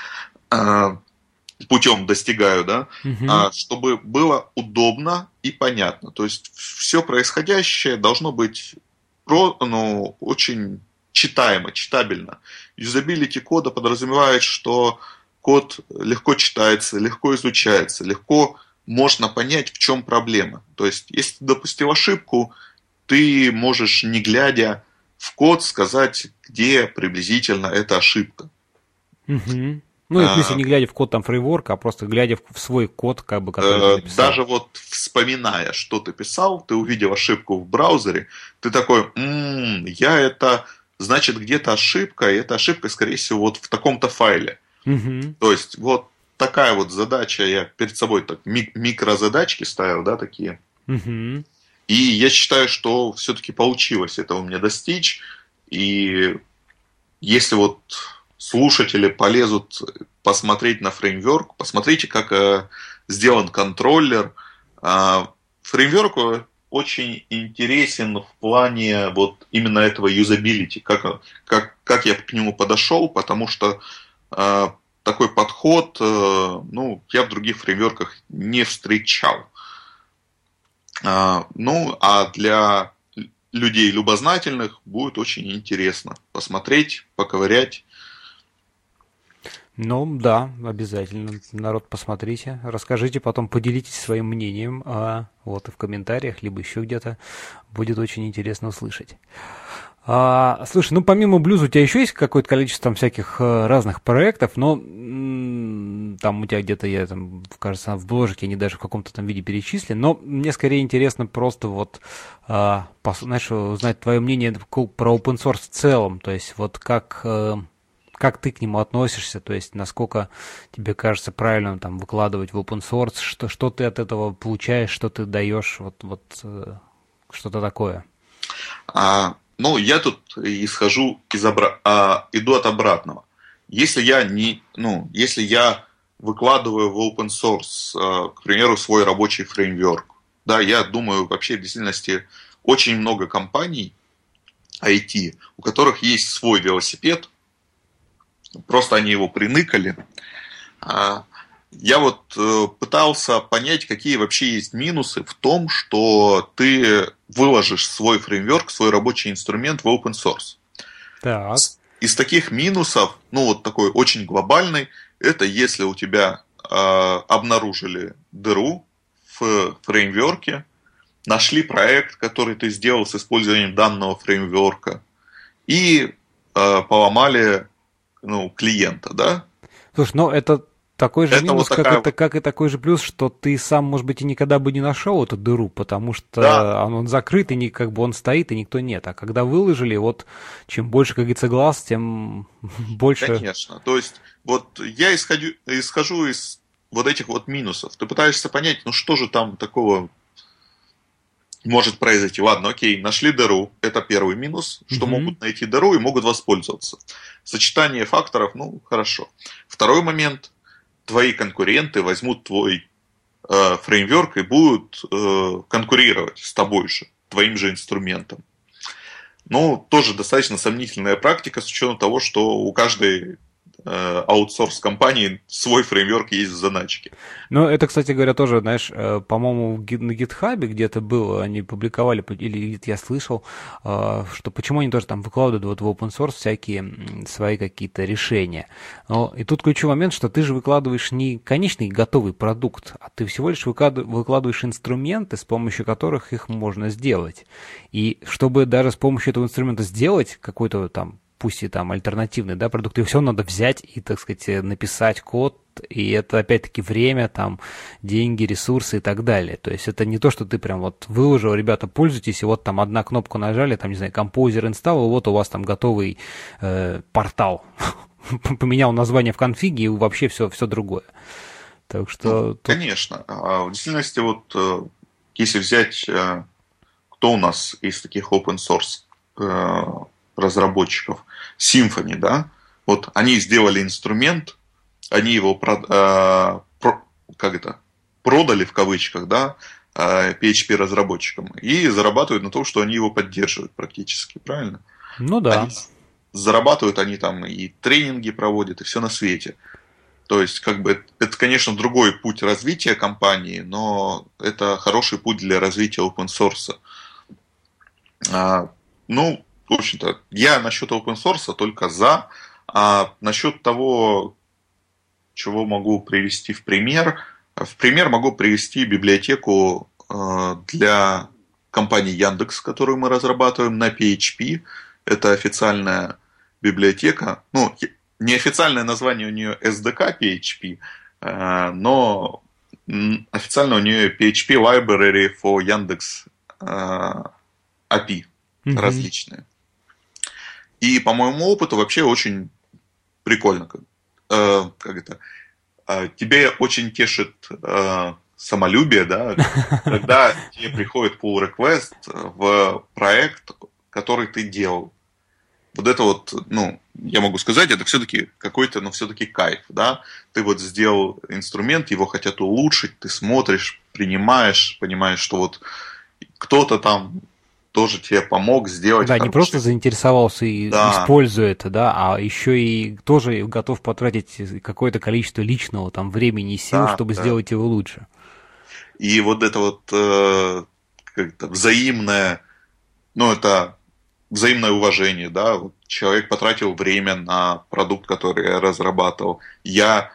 B: путем достигаю, да, чтобы было удобно и понятно. То есть все происходящее должно быть очень читаемо, читабельно. Юзабилити кода подразумевает, что код легко читается, легко изучается, легко можно понять, в чем проблема. То есть, если ты допустил ошибку, ты можешь, не глядя в код, сказать, где приблизительно эта ошибка.
A: Угу. Ну, и в смысле, не глядя в код там фреймворка, а просто глядя в свой код, как бы, который ты написал.
B: Даже вот вспоминая, что ты писал, ты увидел ошибку в браузере, ты такой, значит, где-то ошибка, и эта ошибка, скорее всего, вот в таком-то файле.
A: Угу.
B: То есть, вот такая вот задача, я перед собой так микрозадачки ставил, да, такие.
A: Угу.
B: И я считаю, что все-таки получилось этого мне достичь. И если вот слушатели полезут посмотреть на фреймворк, посмотрите, как сделан контроллер. Фреймворк очень интересен в плане вот именно этого юзабилити, как я к нему подошел, потому что такой подход, я в других фреймворках не встречал. А для людей любознательных будет очень интересно посмотреть, поковырять.
A: Ну, да, обязательно. Народ, посмотрите, расскажите, потом поделитесь своим мнением, вот и в комментариях, либо еще где-то. Будет очень интересно услышать. Слушай, ну помимо блюза у тебя еще есть какое-то количество там всяких разных проектов, но там у тебя где-то, я там, кажется, в бложике они даже в каком-то там виде перечислили, но мне скорее интересно просто вот, знаешь, узнать твое мнение про open source в целом, то есть вот как ты к нему относишься, то есть насколько тебе кажется правильно там выкладывать в open source, что ты от этого получаешь, что ты даешь, вот что-то такое.
B: Я тут иду от обратного. Если я выкладываю в open source, к примеру, свой рабочий фреймворк, да, я думаю, вообще в действительности очень много компаний IT, у которых есть свой велосипед, просто они его приныкали. Я вот пытался понять, какие вообще есть минусы в том, что ты выложишь свой фреймворк, свой рабочий инструмент в open source.
A: Так.
B: Из таких минусов, вот такой очень глобальный, это если у тебя обнаружили дыру в фреймворке, нашли проект, который ты сделал с использованием данного фреймворка, и поломали клиента, да?
A: Слушай, это такой же минус,
B: вот
A: как и такой же плюс, что ты сам, может быть, и никогда бы не нашел эту дыру, потому что он закрыт, и он стоит, и никто нет. А когда выложили, вот чем больше, как говорится, глаз, тем больше...
B: Конечно. То есть, вот я исхожу из вот этих вот минусов. Ты пытаешься понять, что же там такого может произойти. Ладно, окей, нашли дыру, это первый минус, что могут найти дыру и могут воспользоваться. Сочетание факторов, хорошо. Второй момент, твои конкуренты возьмут твой фреймворк и будут конкурировать с тобой же, твоим же инструментом. Тоже достаточно сомнительная практика с учетом того, что у каждой аутсорс-компании свой фреймворк есть в заначке.
A: Это, кстати говоря, тоже, знаешь, по-моему, на GitHub где-то было, они публиковали, или где-то я слышал, что почему они тоже там выкладывают вот в open source всякие свои какие-то решения. И тут ключевой момент, что ты же выкладываешь не конечный готовый продукт, а ты всего лишь выкладываешь инструменты, с помощью которых их можно сделать. И чтобы даже с помощью этого инструмента сделать какой-то там, пусть и там альтернативный, да, продукт, и все надо взять и, так сказать, написать код, и это опять-таки время, там, деньги, ресурсы и так далее. То есть это не то, что ты прям вот выложил, ребята, пользуйтесь, и вот там одна кнопку нажали, там, не знаю, Composer install, и вот у вас там готовый портал. Поменял название в конфиге, и вообще все другое. Так что...
B: Конечно. В действительности, вот, если взять, кто у нас из таких open source разработчиков, Symfony, да, вот они сделали инструмент, они его продали в кавычках, да, PHP разработчикам и зарабатывают на том, что они его поддерживают практически, правильно?
A: Да.
B: Зарабатывают они там и тренинги проводят, и все на свете. То есть, это, конечно, другой путь развития компании, но это хороший путь для развития open source. В общем-то, я насчет open source только за. А насчет того, чего могу привести в пример, В пример могу привести библиотеку для компании Яндекс, которую мы разрабатываем на PHP. Это официальная библиотека. Ну, неофициальное название у нее SDK PHP, но официально у нее PHP Library for Яндекс API различные. И по моему опыту вообще очень прикольно. Как это? Тебе очень тешит самолюбие, да, когда тебе приходит pull request в проект, который ты делал. Вот это вот, ну, я могу сказать, это все-таки какой-то, но все-таки кайф, да. Ты вот сделал инструмент, его хотят улучшить, ты смотришь, принимаешь, понимаешь, что вот кто-то там тоже тебе помог сделать.
A: Да, не просто заинтересовался и используя это, да, а еще и тоже готов потратить какое-то количество личного там времени и сил, чтобы сделать его лучше.
B: И вот это вот как-то взаимное, ну, это взаимное уважение, да, вот человек потратил время на продукт, который я разрабатывал, я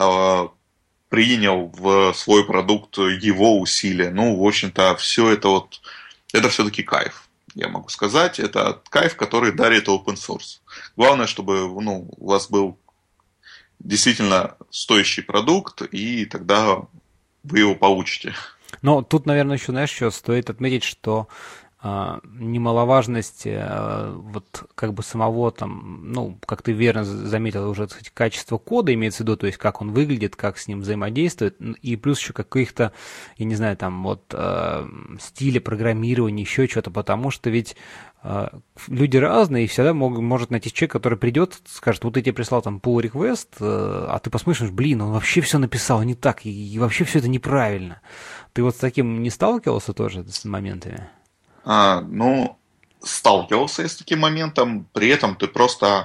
B: принял в свой продукт его усилия, ну, в общем-то, все это вот, это все-таки кайф, я могу сказать, это кайф, который дарит open source. Главное, чтобы, ну, у вас был действительно стоящий продукт, и тогда вы его получите.
A: Но тут, наверное, еще, знаешь, что стоит отметить, что немаловажность вот как бы самого там, ну, как ты верно заметил уже, так сказать, качество кода имеется в виду, то есть как он выглядит, как с ним взаимодействует, и плюс еще каких-то, я не знаю, там вот стиля программирования, еще что-то, потому что ведь люди разные, и всегда может найти человек, который придет, скажет, вот я тебе прислал там pull request, а ты посмотришь, блин, он вообще все написал не так, и вообще все это неправильно. Ты вот с таким не сталкивался тоже с моментами?
B: Ну, сталкивался я с таким моментом, при этом ты просто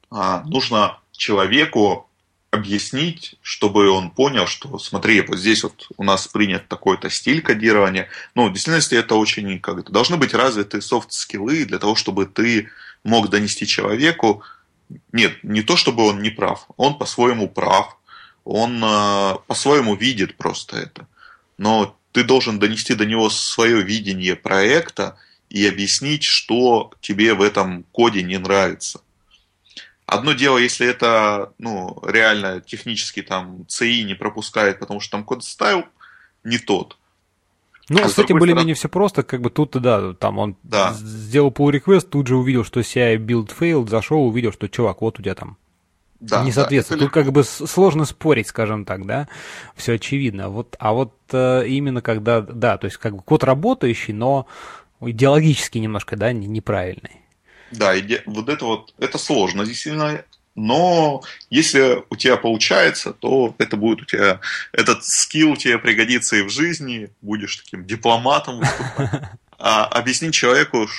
B: нужно человеку объяснить, чтобы он понял, что смотри, вот здесь вот у нас принят такой-то стиль кодирования. Ну, в действительности это очень как-то должны быть развиты софт-скиллы для того, чтобы ты мог донести человеку. Нет, не то, чтобы он не прав, он по-своему прав, он по-своему видит просто это. Но ты должен донести до него свое видение проекта и объяснить, что тебе в этом коде не нравится. Одно дело, если это, ну, реально технически там CI не пропускает, потому что там код стайл не тот.
A: Ну, с этим более-менее все просто, как бы тут, да, там он сделал pull request, тут же увидел, что CI build failed, зашел, увидел, что, чувак, вот у тебя там не соответствует. Тут как бы сложно спорить, скажем так, да, все очевидно. Вот, а вот именно когда, да, то есть как бы код работающий, но идеологически немножко, да, неправильный.
B: Да, вот это сложно действительно, но если у тебя получается, то это будет у тебя, этот скилл тебе пригодится и в жизни, будешь таким дипломатом выступать. А объяснить человеку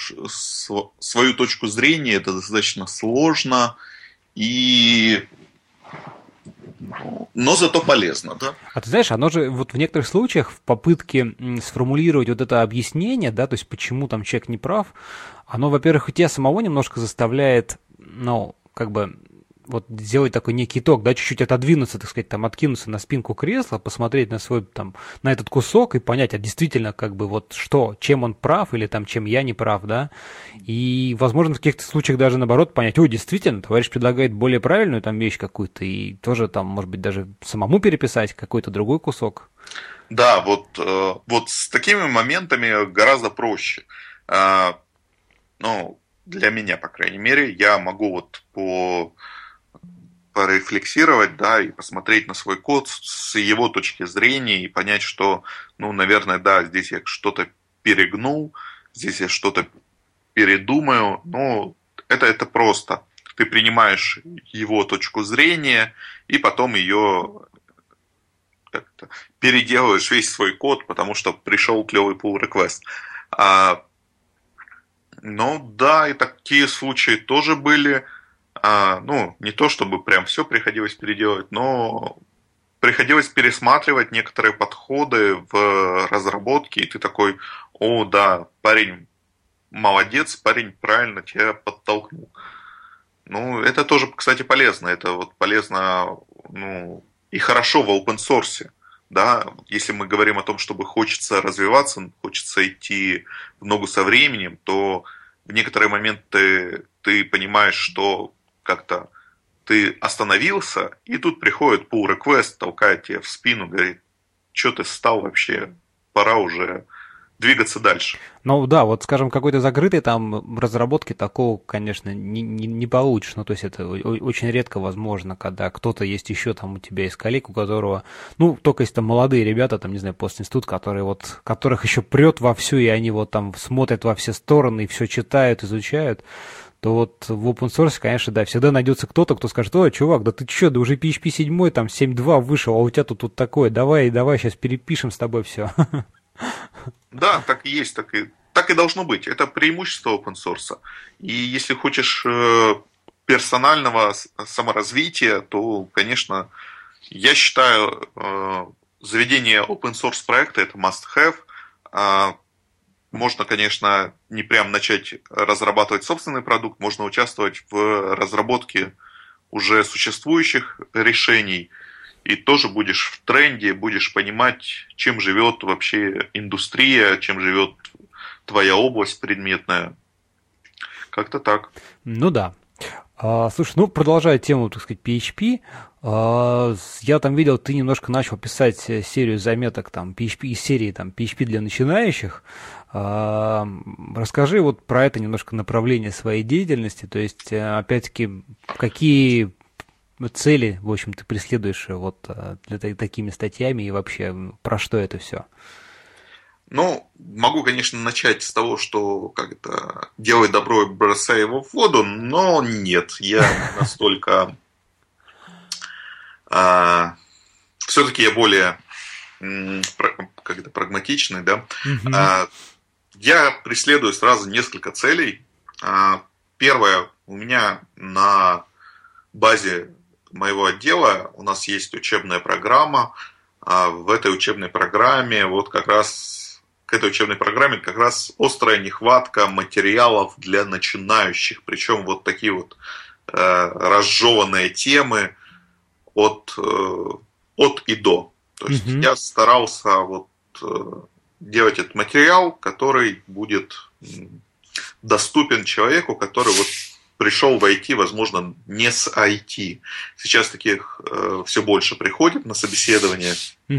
B: свою точку зрения, это достаточно сложно, но зато полезно, да?
A: А ты знаешь, оно же вот в некоторых случаях в попытке сформулировать вот это объяснение, да, то есть почему там человек не прав, оно, во-первых, и тебя самого немножко заставляет, ну, как бы вот сделать такой некий итог, да, чуть-чуть отодвинуться, так сказать, там, откинуться на спинку кресла, посмотреть на свой, там, на этот кусок и понять, а действительно, как бы, вот что, чем он прав или там, чем я не прав, да, и, возможно, в каких-то случаях даже, наоборот, понять, ой, действительно, товарищ предлагает более правильную там вещь какую-то и тоже там, может быть, даже самому переписать какой-то другой кусок.
B: Да, вот с такими моментами гораздо проще. Ну, для меня, по крайней мере, я могу вот порефлексировать, да, и посмотреть на свой код с его точки зрения и понять, что, ну, наверное, да, здесь я что-то перегнул, здесь я что-то передумаю, но это просто. Ты принимаешь его точку зрения и потом ее переделываешь весь свой код, потому что пришел клевый pull request. Ну да, и такие случаи тоже были. Ну, не то чтобы прям все приходилось переделывать, но приходилось пересматривать некоторые подходы в разработке, и ты такой, о, да, парень молодец, парень правильно тебя подтолкнул. Ну, это тоже, кстати, полезно. Это вот полезно, ну, и хорошо в open source. да, если мы говорим о том, чтобы хочется развиваться, хочется идти в ногу со временем, то в некоторые моменты ты понимаешь, что как-то ты остановился, и тут приходит pull request, толкает тебя в спину, говорит, что ты стал вообще, пора уже двигаться дальше.
A: Ну да, вот, скажем, какой-то закрытой там разработки такого, конечно, не получишь. Ну, то есть это очень редко возможно, когда кто-то есть еще там у тебя из коллег, у которого, ну, только если там молодые ребята, там, не знаю, постинститут, которые вот, которых еще прет вовсю, и они вот там смотрят во все стороны и все читают, изучают, то вот в open source, конечно, да, всегда найдется кто-то, кто скажет, ой, чувак, да ты че, да уже PHP 7, там 7.2 вышел, а у тебя тут такое, давай сейчас перепишем с тобой все.
B: Да, так и есть, так и должно быть. Это преимущество open source. И если хочешь персонального саморазвития, то, конечно, я считаю, заведение open source проекта это must have. Можно, конечно, не прям начать разрабатывать собственный продукт, можно участвовать в разработке уже существующих решений, и тоже будешь в тренде, будешь понимать, чем живет вообще индустрия, чем живет твоя область предметная. Как-то так.
A: Ну да. Слушай, ну продолжая тему, так сказать, PHP, я там видел, ты немножко начал писать серию заметок там PHP из серии там PHP для начинающих. Расскажи вот про это немножко направление своей деятельности, то есть, опять-таки, какие цели, в общем, ты преследуешь вот для такими статьями и вообще про что это все?
B: Ну, могу, конечно, начать с того, что как это делай добро и бросай его в воду, но нет, я настолько... все-таки я более как-то прагматичный, да. Я преследую сразу несколько целей. Первое, у меня на базе моего отдела у нас есть учебная программа. В этой учебной программе вот как раз к этой учебной программе как раз острая нехватка материалов для начинающих, причем вот такие вот разжеванные темы от и до. То есть я старался вот делать этот материал, который будет доступен человеку, который вот пришел в IT, возможно, не с IT. Сейчас таких все больше приходит на собеседование.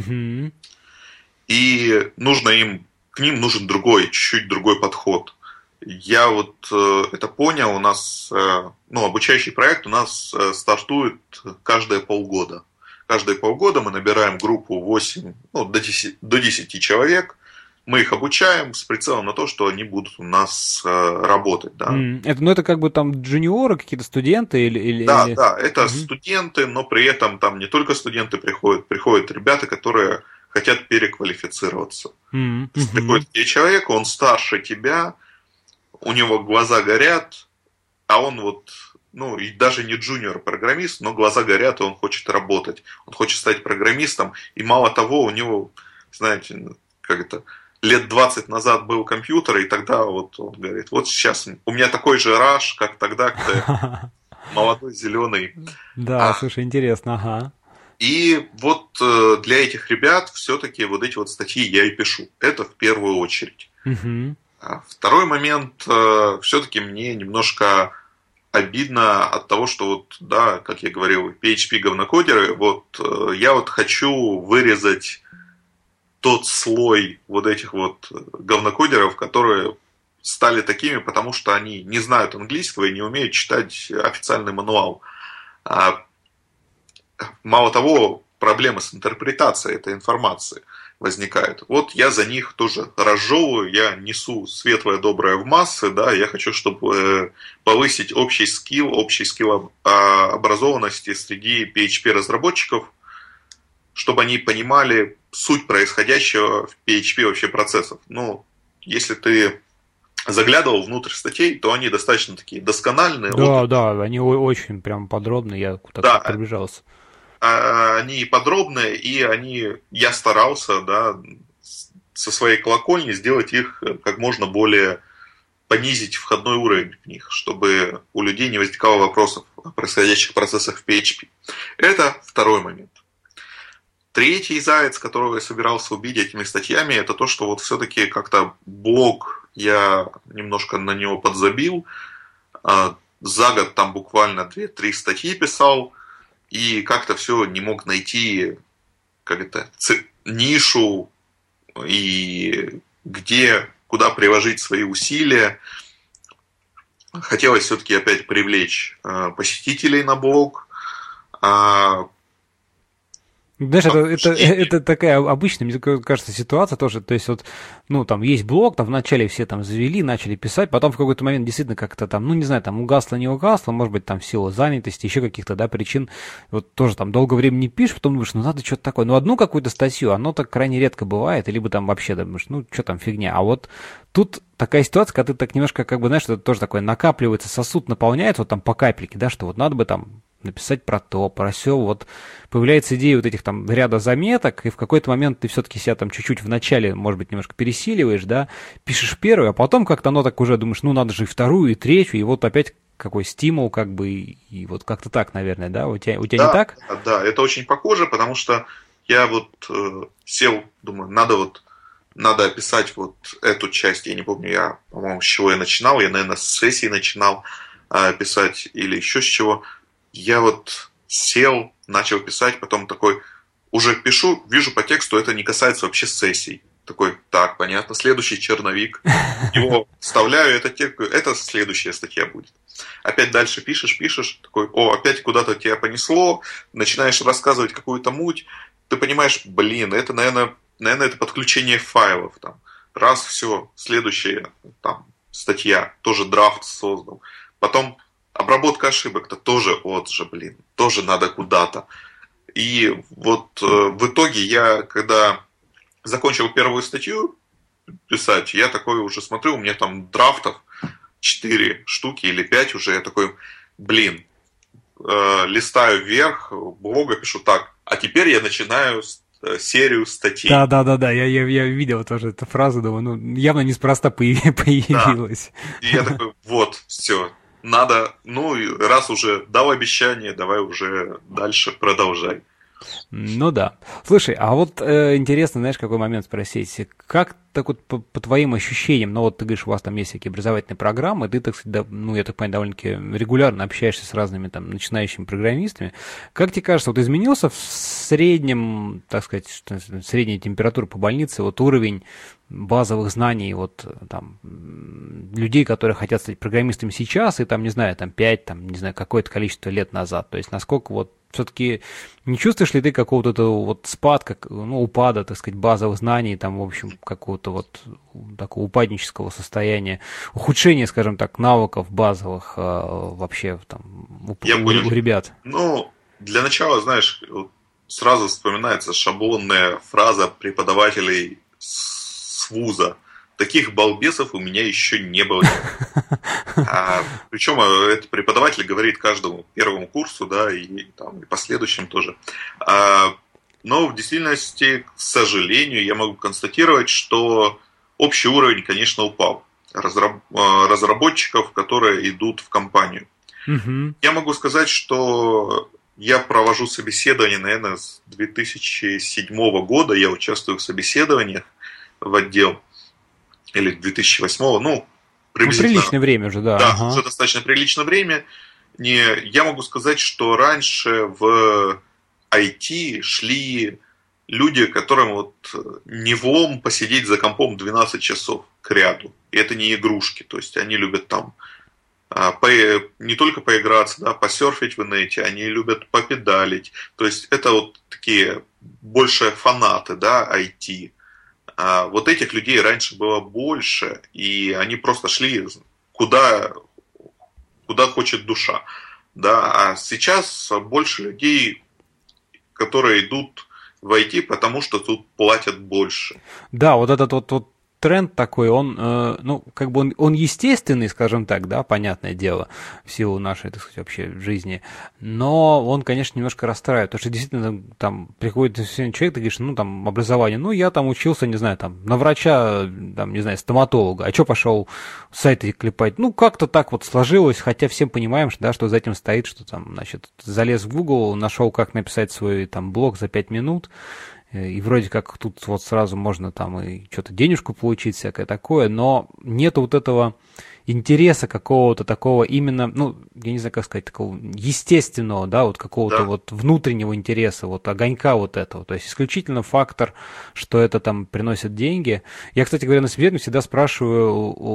B: И к ним нужен чуть-чуть другой подход. Я вот это понял, у нас, обучающий проект у нас стартует каждые полгода. Каждые полгода мы набираем группу 8, до 10 человек. Мы их обучаем с прицелом на то, что они будут у нас работать. Да.
A: Это как бы там джуниоры, какие-то студенты?
B: Да, это студенты, но при этом там не только студенты приходят ребята, которые хотят переквалифицироваться. Приходит тебе человек, он старше тебя, у него глаза горят, а он вот, и даже не джуниор-программист, но глаза горят, и он хочет работать. Он хочет стать программистом, и мало того, у него, знаете, лет 20 назад был компьютер, и тогда вот он говорит, вот сейчас у меня такой же раш, как тогда, когда молодой, зеленый.
A: Да, слушай, интересно, ага.
B: И вот для этих ребят все-таки вот эти вот статьи я и пишу. Это в первую очередь. Второй момент, все-таки мне немножко обидно от того, что вот, да, как я говорил, PHP говнокодеры, вот я вот хочу вырезать тот слой вот этих вот говнокодеров, которые стали такими, потому что они не знают английского и не умеют читать официальный мануал. Мало того, проблемы с интерпретацией этой информации возникают. Вот я за них тоже разжевываю, я несу светлое доброе в массы, да, я хочу, чтобы повысить общий скилл образованности среди PHP-разработчиков, чтобы они понимали суть происходящего в PHP вообще процессов. Если ты заглядывал внутрь статей, то они достаточно такие доскональные.
A: Да, они очень прям подробные, я так пробежался.
B: Они подробные, и я старался, да, со своей колокольни сделать их как можно более, понизить входной уровень в них, чтобы у людей не возникало вопросов о происходящих процессах в PHP. Это второй момент. третий заяц, которого я собирался убить этими статьями, это то, что вот все-таки как-то блог, я немножко на него подзабил. За год там буквально 2-3 статьи писал, и как-то все не мог найти нишу и куда приложить свои усилия. Хотелось все-таки опять привлечь посетителей на блог.
A: Знаешь, это такая обычная, мне кажется, ситуация тоже, то есть вот, ну, там есть блог, там вначале все там завели, начали писать, потом в какой-то момент действительно как-то там, ну, не знаю, там угасло, не угасло, может быть, там в силу занятости, еще каких-то, да, причин, вот тоже там долго времени не пишешь, потом думаешь, ну, надо что-то такое, ну, одну какую-то статью, оно так крайне редко бывает, либо там вообще думаешь, ну, что там фигня, а вот тут такая ситуация, когда ты так немножко, как бы, знаешь, это тоже такое накапливается, сосуд наполняется, вот там по капельке, да, что вот надо бы там написать про то, про сё, вот появляется идея вот этих там ряда заметок, и в какой-то момент ты все-таки себя там чуть-чуть в начале, может быть, немножко пересиливаешь, да, пишешь первую, а потом как-то оно так уже думаешь, ну, надо же и вторую, и третью, и вот опять какой стимул, как бы, и вот как-то так, наверное, да, у тебя
B: да,
A: не так?
B: Да, это очень похоже, потому что я вот сел, думаю, надо описать вот эту часть, я не помню, по-моему, с чего я начинал, я, наверное, с сессии начинал писать или еще с чего. Я вот сел, начал писать, потом такой, уже пишу, вижу по тексту, это не касается вообще сессий. Такой, так, понятно, следующий черновик. Его вставляю, это следующая статья будет. Опять дальше пишешь, такой, опять куда-то тебя понесло, начинаешь рассказывать какую-то муть, ты понимаешь, блин, это, наверное, это подключение файлов. Там. Раз, все, следующая там, статья, тоже драфт создал. Потом обработка ошибок-то тоже, тоже надо куда-то. И вот в итоге я, когда закончил первую статью писать, я такой уже смотрю, у меня там драфтов 4 штуки или 5 уже, я такой, листаю вверх, блога пишу так, а теперь я начинаю серию статей.
A: Да, я видел тоже эту фразу, думаю, ну, явно неспроста появилась.
B: Да. И я такой, вот, все, надо, ну, раз уже дал обещание, давай уже дальше продолжай.
A: Ну да. Слушай, а вот интересно, знаешь, какой момент спросить. Как так вот по твоим ощущениям, ну вот ты говоришь, у вас там есть всякие образовательные программы, ты, так сказать, ну я так понимаю, довольно-таки регулярно общаешься с разными там начинающими программистами. Как тебе кажется, вот изменился в среднем, так сказать, средняя температура по больнице, вот уровень базовых знаний вот там людей, которые хотят стать программистами сейчас и там, не знаю, там 5, там, не знаю, какое-то количество лет назад. То есть насколько вот все-таки не чувствуешь ли ты какого-то этого вот спада, ну, упада, так сказать, базовых знаний, там, в общем, какого-то вот такого упаднического состояния, ухудшения, скажем так, навыков базовых вообще там у ребят?
B: Ну, для начала, знаешь, сразу вспоминается шаблонная фраза преподавателей с вуза. Таких балбесов у меня еще не было. Причем это преподаватель говорит каждому первому курсу, да, и последующим тоже. Но в действительности, к сожалению, я могу констатировать, что общий уровень, конечно, упал. Разработчиков, которые идут в компанию.
A: Угу.
B: Я могу сказать, что я провожу собеседования, наверное, с 2007 года. Я участвую в собеседованиях в отдел. Или 2008, ну, приблизительно.
A: Приличное время уже, да.
B: Да, уже достаточно приличное время. Я могу сказать, что раньше в IT шли люди, которым вот не влом посидеть за компом 12 часов к ряду. И это не игрушки, то есть они любят там не только поиграться, да, посерфить в инете, они любят попедалить. То есть это вот такие больше фанаты, да, IT. Вот этих людей раньше было больше, и они просто шли куда хочет душа. Да? А сейчас больше людей, которые идут в IT, потому что тут платят больше.
A: Да, вот этот вот тренд такой, он, ну, как бы он естественный, скажем так, да, понятное дело, в силу нашей, так сказать, вообще жизни, но он, конечно, немножко расстраивает, потому что действительно там приходит человек, ты говоришь, ну, там, образование, ну, я там учился, не знаю, там, на врача, там, не знаю, стоматолога, а что пошел сайты клепать? Ну, как-то так вот сложилось, хотя всем понимаем, что, да, что за этим стоит, что там, значит, залез в Google, нашел, как написать свой там блог за 5 минут, и вроде как тут вот сразу можно там и что-то денежку получить, всякое такое, но нету вот этого интереса какого-то такого именно, ну, я не знаю, как сказать, такого естественного, да, вот какого-то вот внутреннего интереса, вот огонька вот этого. То есть исключительно фактор, что это там приносит деньги. Я, кстати говоря, на собеседовании всегда спрашиваю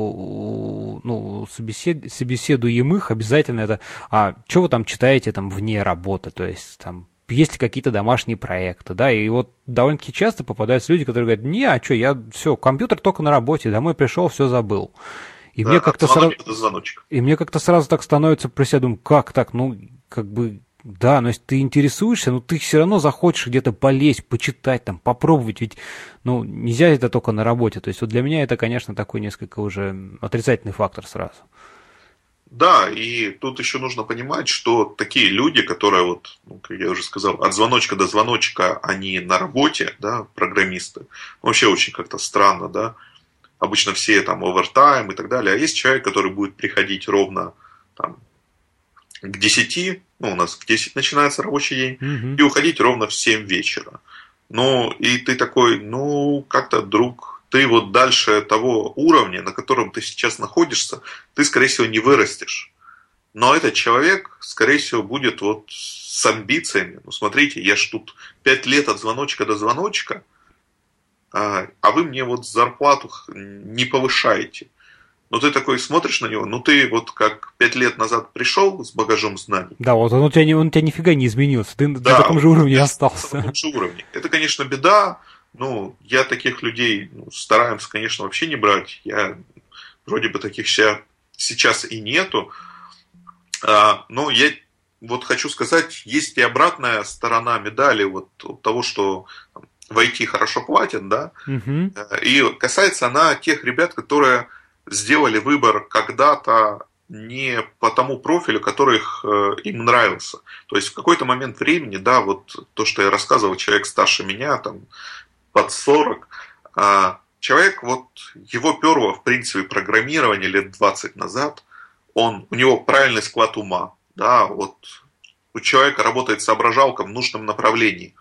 A: ну, собеседуемых обязательно это, а что вы там читаете там вне работы, то есть там есть ли какие-то домашние проекты, да, и вот довольно-таки часто попадаются люди, которые говорят, не, а что, я все, компьютер только на работе, домой пришел, все забыл. И, да, мне как-то сразу так становится про себя, думаю, как так, ну, как бы, да, но если ты интересуешься, ну, ты все равно захочешь где-то полезть, почитать, там, попробовать, ведь, ну, нельзя это только на работе, то есть вот для меня это, конечно, такой несколько уже отрицательный фактор сразу.
B: Да, и тут еще нужно понимать, что такие люди, которые, вот, ну, как я уже сказал, от звоночка до звоночка, они на работе, да, программисты, вообще очень как-то странно, да, обычно все там овертайм и так далее, а есть человек, который будет приходить ровно там, к 10, ну, у нас в 10 начинается рабочий день, и уходить ровно в 7 вечера. Ну, и ты такой, ну, как-то, друг, ты вот дальше того уровня, на котором ты сейчас находишься, ты, скорее всего, не вырастешь. Но этот человек, скорее всего, будет вот с амбициями. Ну, смотрите, я ж тут 5 лет от звоночка до звоночка, а вы мне вот зарплату не повышаете. Ну, ты такой смотришь на него, ну, ты вот как 5 лет назад пришел с багажом знаний.
A: Да, вот он у тебя нифига не изменился, ты
B: да,
A: на таком же уровне остался.
B: На таком же уровне. Это, конечно, беда. Ну, я таких людей стараемся, конечно, вообще не брать. Я вроде бы таких сейчас и нету. Но я вот хочу сказать, есть и обратная сторона медали вот того, что в IT хорошо платят, да. И касается она тех ребят, которые сделали выбор когда-то не по тому профилю, который им нравился. То есть в какой-то момент времени, да, вот то, что я рассказывал, человек старше меня, там, под 40, человек, вот его перло, в принципе, программирование лет 20 назад, у него правильный склад ума, да, вот у человека работает соображалка в нужном направлении.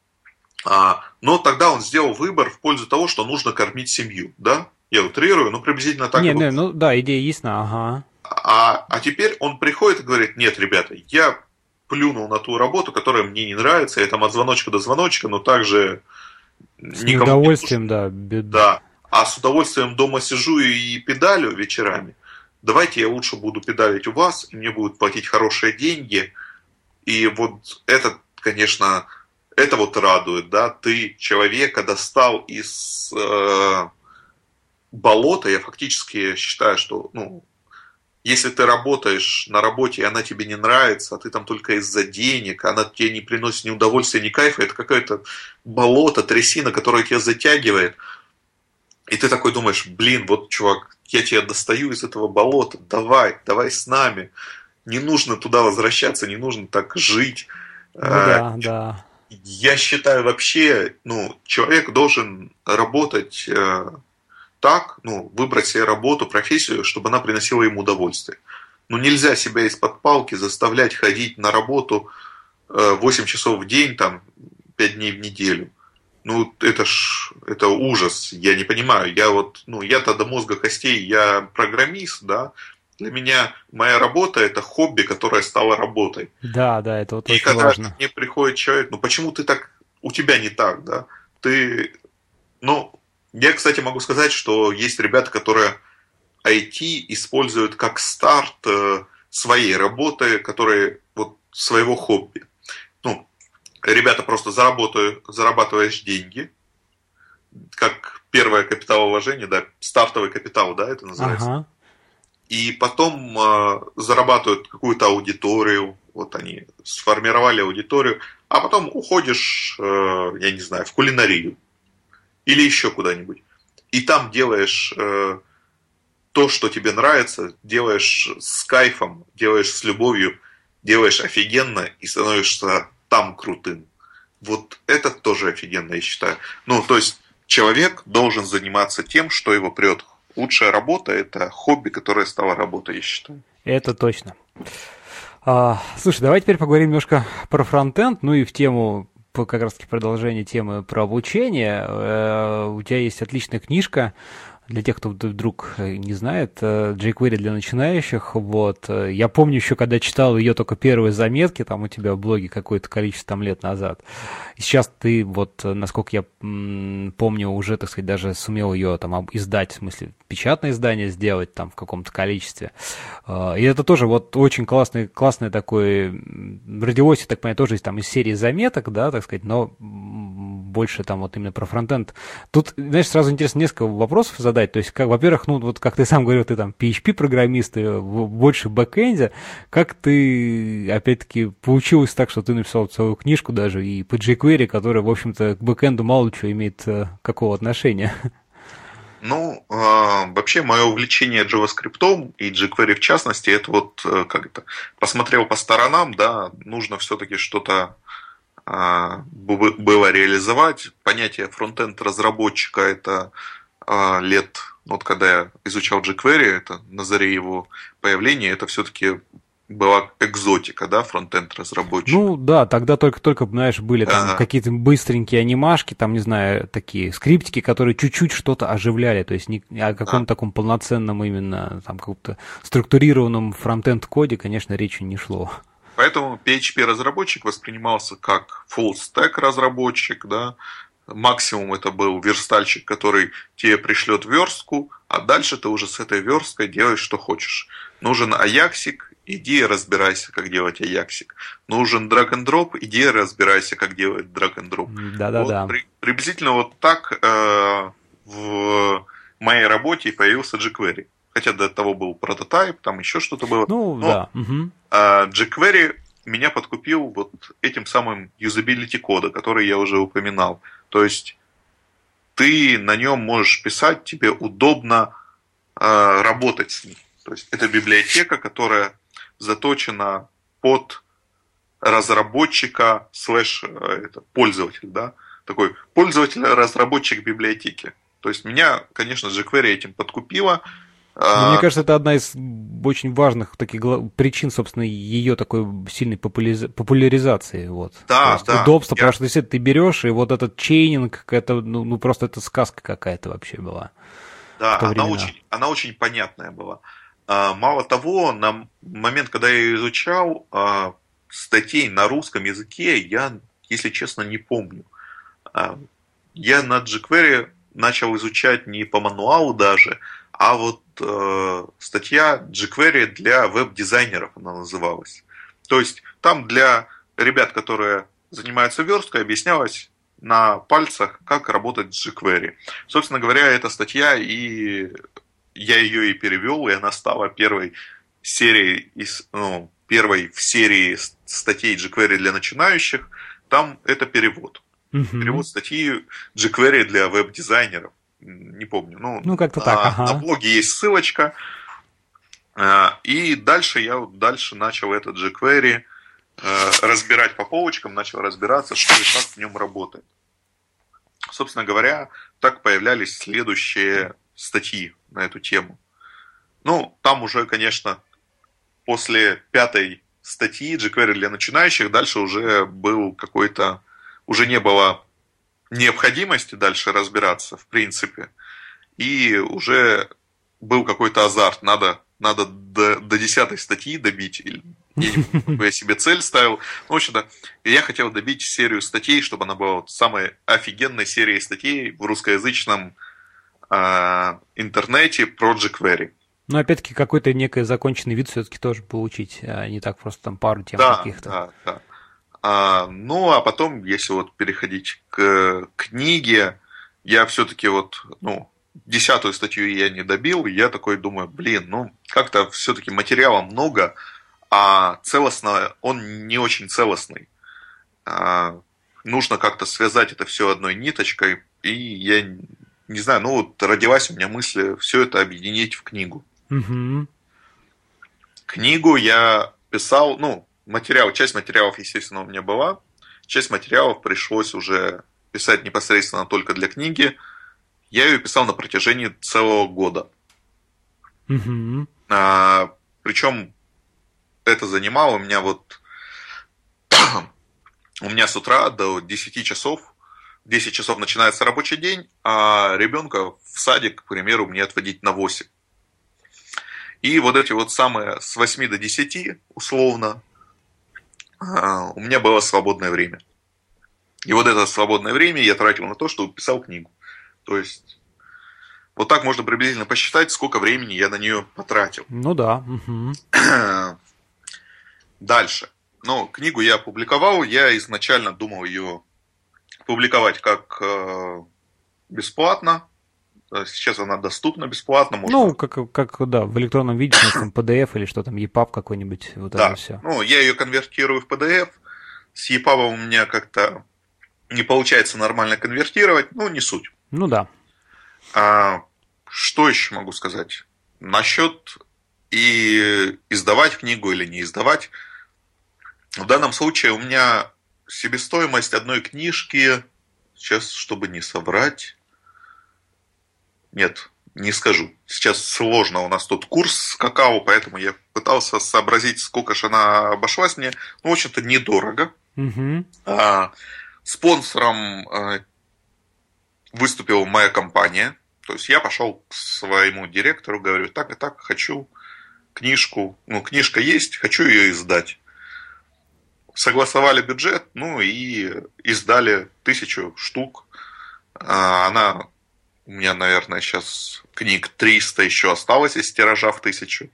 B: Но тогда он сделал выбор в пользу того, что нужно кормить семью, да, я утрирую, но приблизительно так.
A: Ну да, идея ясна, ага.
B: А теперь он приходит и говорит, нет, ребята, я плюнул на ту работу, которая мне не нравится, я там от звоночка до звоночка, но также
A: с неудовольствием, да.
B: Да, а с удовольствием дома сижу и педалю вечерами. Давайте я лучше буду педалить у вас, и мне будут платить хорошие деньги. И вот это, конечно, это вот радует, да, ты человека достал из болота. Я фактически считаю, что, ну, если ты работаешь на работе, и она тебе не нравится, а ты там только из-за денег, она тебе не приносит ни удовольствия, ни кайфа, это какое-то болото, трясина, которая тебя затягивает. И ты такой думаешь, блин, вот, чувак, я тебя достаю из этого болота, давай с нами. Не нужно туда возвращаться, не нужно так жить.
A: Да.
B: Я считаю вообще, ну, человек должен работать так, ну, выбрать себе работу, профессию, чтобы она приносила ему удовольствие. Ну, нельзя себя из-под палки заставлять ходить на работу 8 часов в день, там, 5 дней в неделю. Ну, это ужас, я не понимаю. Я-то до мозга костей, я программист, да. Для меня моя работа – это хобби, которое стало работой.
A: Да, это вот очень важно.
B: И когда мне приходит человек, ну, почему ты так, у тебя не так, да? Я, кстати, могу сказать, что есть ребята, которые IT используют как старт своей работы, вот своего хобби. Ну, ребята просто зарабатываешь деньги, как первое капиталовложение, да, стартовый капитал, да, это называется.
A: Ага.
B: И потом зарабатывают какую-то аудиторию, вот они сформировали аудиторию, а потом уходишь, я не знаю, в кулинарию или еще куда-нибудь. и там делаешь то, что тебе нравится, делаешь с кайфом, делаешь с любовью, делаешь офигенно и становишься там крутым. Вот это тоже офигенно, я считаю. Ну, то есть человек должен заниматься тем, что его прет. Лучшая работа – это хобби, которое стало работой, я считаю.
A: Это точно. Слушай, давай теперь поговорим немножко про фронтенд, ну и в тему, как раз таки продолжение темы про обучение. У тебя есть отличная книжка. Для тех, кто вдруг не знает, jQuery для начинающих, вот, я помню еще, когда читал ее только первые заметки, там у тебя в блоге какое-то количество там лет назад, и сейчас ты, вот, насколько я помню, уже, так сказать, даже сумел ее там издать, в смысле, печатное издание сделать там в каком-то количестве, и это тоже вот очень классный такой, родилось, я так понимаю, тоже там из серии заметок, да, так сказать, но больше там вот именно про фронтенд. Тут, знаешь, сразу интересно несколько вопросов задать. То есть, как, во-первых, ну вот как ты сам говорил, ты там PHP-программист, и больше в бэкэнде. Как ты, опять-таки, получилось так, что ты написал целую книжку даже и по jQuery, которая, в общем-то, к бэкэнду мало чего имеет какого отношения?
B: Ну, вообще, мое увлечение JavaScript и jQuery в частности, это вот как это, посмотрел по сторонам, да, нужно все-таки что-то было реализовать. Понятие фронтенд разработчика это лет, вот когда я изучал jQuery, это на заре его появления, это все-таки была экзотика, да, фронтенд разработчик.
A: Ну да, тогда только, знаешь, были там какие-то быстренькие анимашки, там, не знаю, такие скриптики, которые чуть-чуть что-то оживляли, то есть о каком-то таком полноценном именно, там, каком-то структурированном фронтенд-коде, конечно, речи не шло.
B: Поэтому PHP-разработчик воспринимался как full-stack разработчик, да. Максимум это был верстальщик, который тебе пришлет верстку, а дальше ты уже с этой версткой делаешь, что хочешь. Нужен аяксик, иди разбирайся, как делать аяксик. Нужен drag and drop, иди разбирайся, как делать drag and drop.
A: Да-да-да.
B: Вот, приблизительно вот так в моей работе появился jQuery. Хотя до того был прототайп, там еще что-то было.
A: Ну, но, да. Угу.
B: jQuery меня подкупил вот этим самым юзабилити кода, который я уже упоминал. То есть ты на нем можешь писать, тебе удобно работать с ним. То есть это библиотека, которая заточена под разработчика пользователя, да? Такой пользователь-разработчик библиотеки. То есть меня, конечно, jQuery этим подкупило.
A: Но мне кажется, это одна из очень важных таких причин, собственно, ее такой сильной популяризации. Вот.
B: Да,
A: да. Удобство, потому что если ты берешь, и вот этот чейнинг, это, ну просто это сказка какая-то вообще была.
B: Да, она очень понятная была. Мало того, на момент, когда я ее изучал, статей на русском языке я, если честно, не помню. Я на jQuery начал изучать не по мануалу даже, а вот статья jQuery для веб-дизайнеров она называлась. То есть там для ребят, которые занимаются версткой, объяснялось на пальцах, как работать с jQuery. Собственно говоря, эта статья, и я ее и перевел, и она стала первой в серии статей jQuery для начинающих. Там это перевод. Перевод статьи jQuery для веб-дизайнеров. Не помню.
A: Ну как-то так.
B: На блоге есть ссылочка. И дальше я начал этот jQuery разбирать по полочкам, начал разбираться, что и как в нем работает. Собственно говоря, так появлялись следующие статьи на эту тему. Ну, там уже, конечно, после 5-й статьи jQuery для начинающих дальше уже был какой-то, уже не было необходимости дальше разбираться, в принципе. И уже был какой-то азарт. Надо до 10-й статьи добить. Я себе цель ставил. Ну, в общем-то, я хотел добить серию статей, чтобы она была вот самой офигенной серией статей в русскоязычном интернете про jQuery.
A: Но опять-таки какой-то некий законченный вид все-таки тоже получить, а не так просто там пару тем каких-то.
B: Да. Ну, а потом, если вот переходить к книге, я все-таки 10-ю статью я не добил, и я такой думаю, как-то все-таки материала много, а целостно он не очень целостный. Нужно как-то связать это все одной ниточкой, и я не знаю, ну вот родилась у меня мысль все это объединить в книгу.
A: Угу.
B: Книгу я писал, ну, часть материалов, естественно, у меня была, часть материалов пришлось уже писать непосредственно только для книги. Я ее писал на протяжении целого года.
A: Угу.
B: Причем это занимало у меня у меня с утра до 10 часов, в 10 часов начинается рабочий день, а ребенка в садик, к примеру, мне отводить на 8. И вот эти вот самые с 8 до 10, условно, у меня было свободное время. И вот это свободное время я тратил на то, чтобы писал книгу. То есть, вот так можно приблизительно посчитать, сколько времени я на нее потратил.
A: Ну да. Угу.
B: Дальше. Ну, книгу я опубликовал, я изначально думал ее публиковать как бесплатно. Сейчас она доступна бесплатно. Можно...
A: Ну, как, да, в электронном виде, там PDF или что там, EPUB какой-нибудь, вот
B: да.
A: это все.
B: Ну, я ее конвертирую в PDF. С EPUB у меня как-то не получается нормально конвертировать, ну, не суть.
A: Ну да.
B: Что еще могу сказать? Насчет и издавать книгу или не издавать. В данном случае у меня себестоимость одной книжки, сейчас, чтобы не соврать, нет, не скажу. Сейчас сложно, у нас тут курс какао, поэтому я пытался сообразить, сколько же она обошлась мне. Ну, в общем-то, недорого.
A: Угу.
B: Спонсором выступила моя компания. То есть я пошел к своему директору, говорю, так и так, хочу книжку. Ну, книжка есть, хочу ее издать. Согласовали бюджет, ну и издали 1000 штук. Она у меня, наверное, сейчас книг 300 еще осталось из тиража в 1000.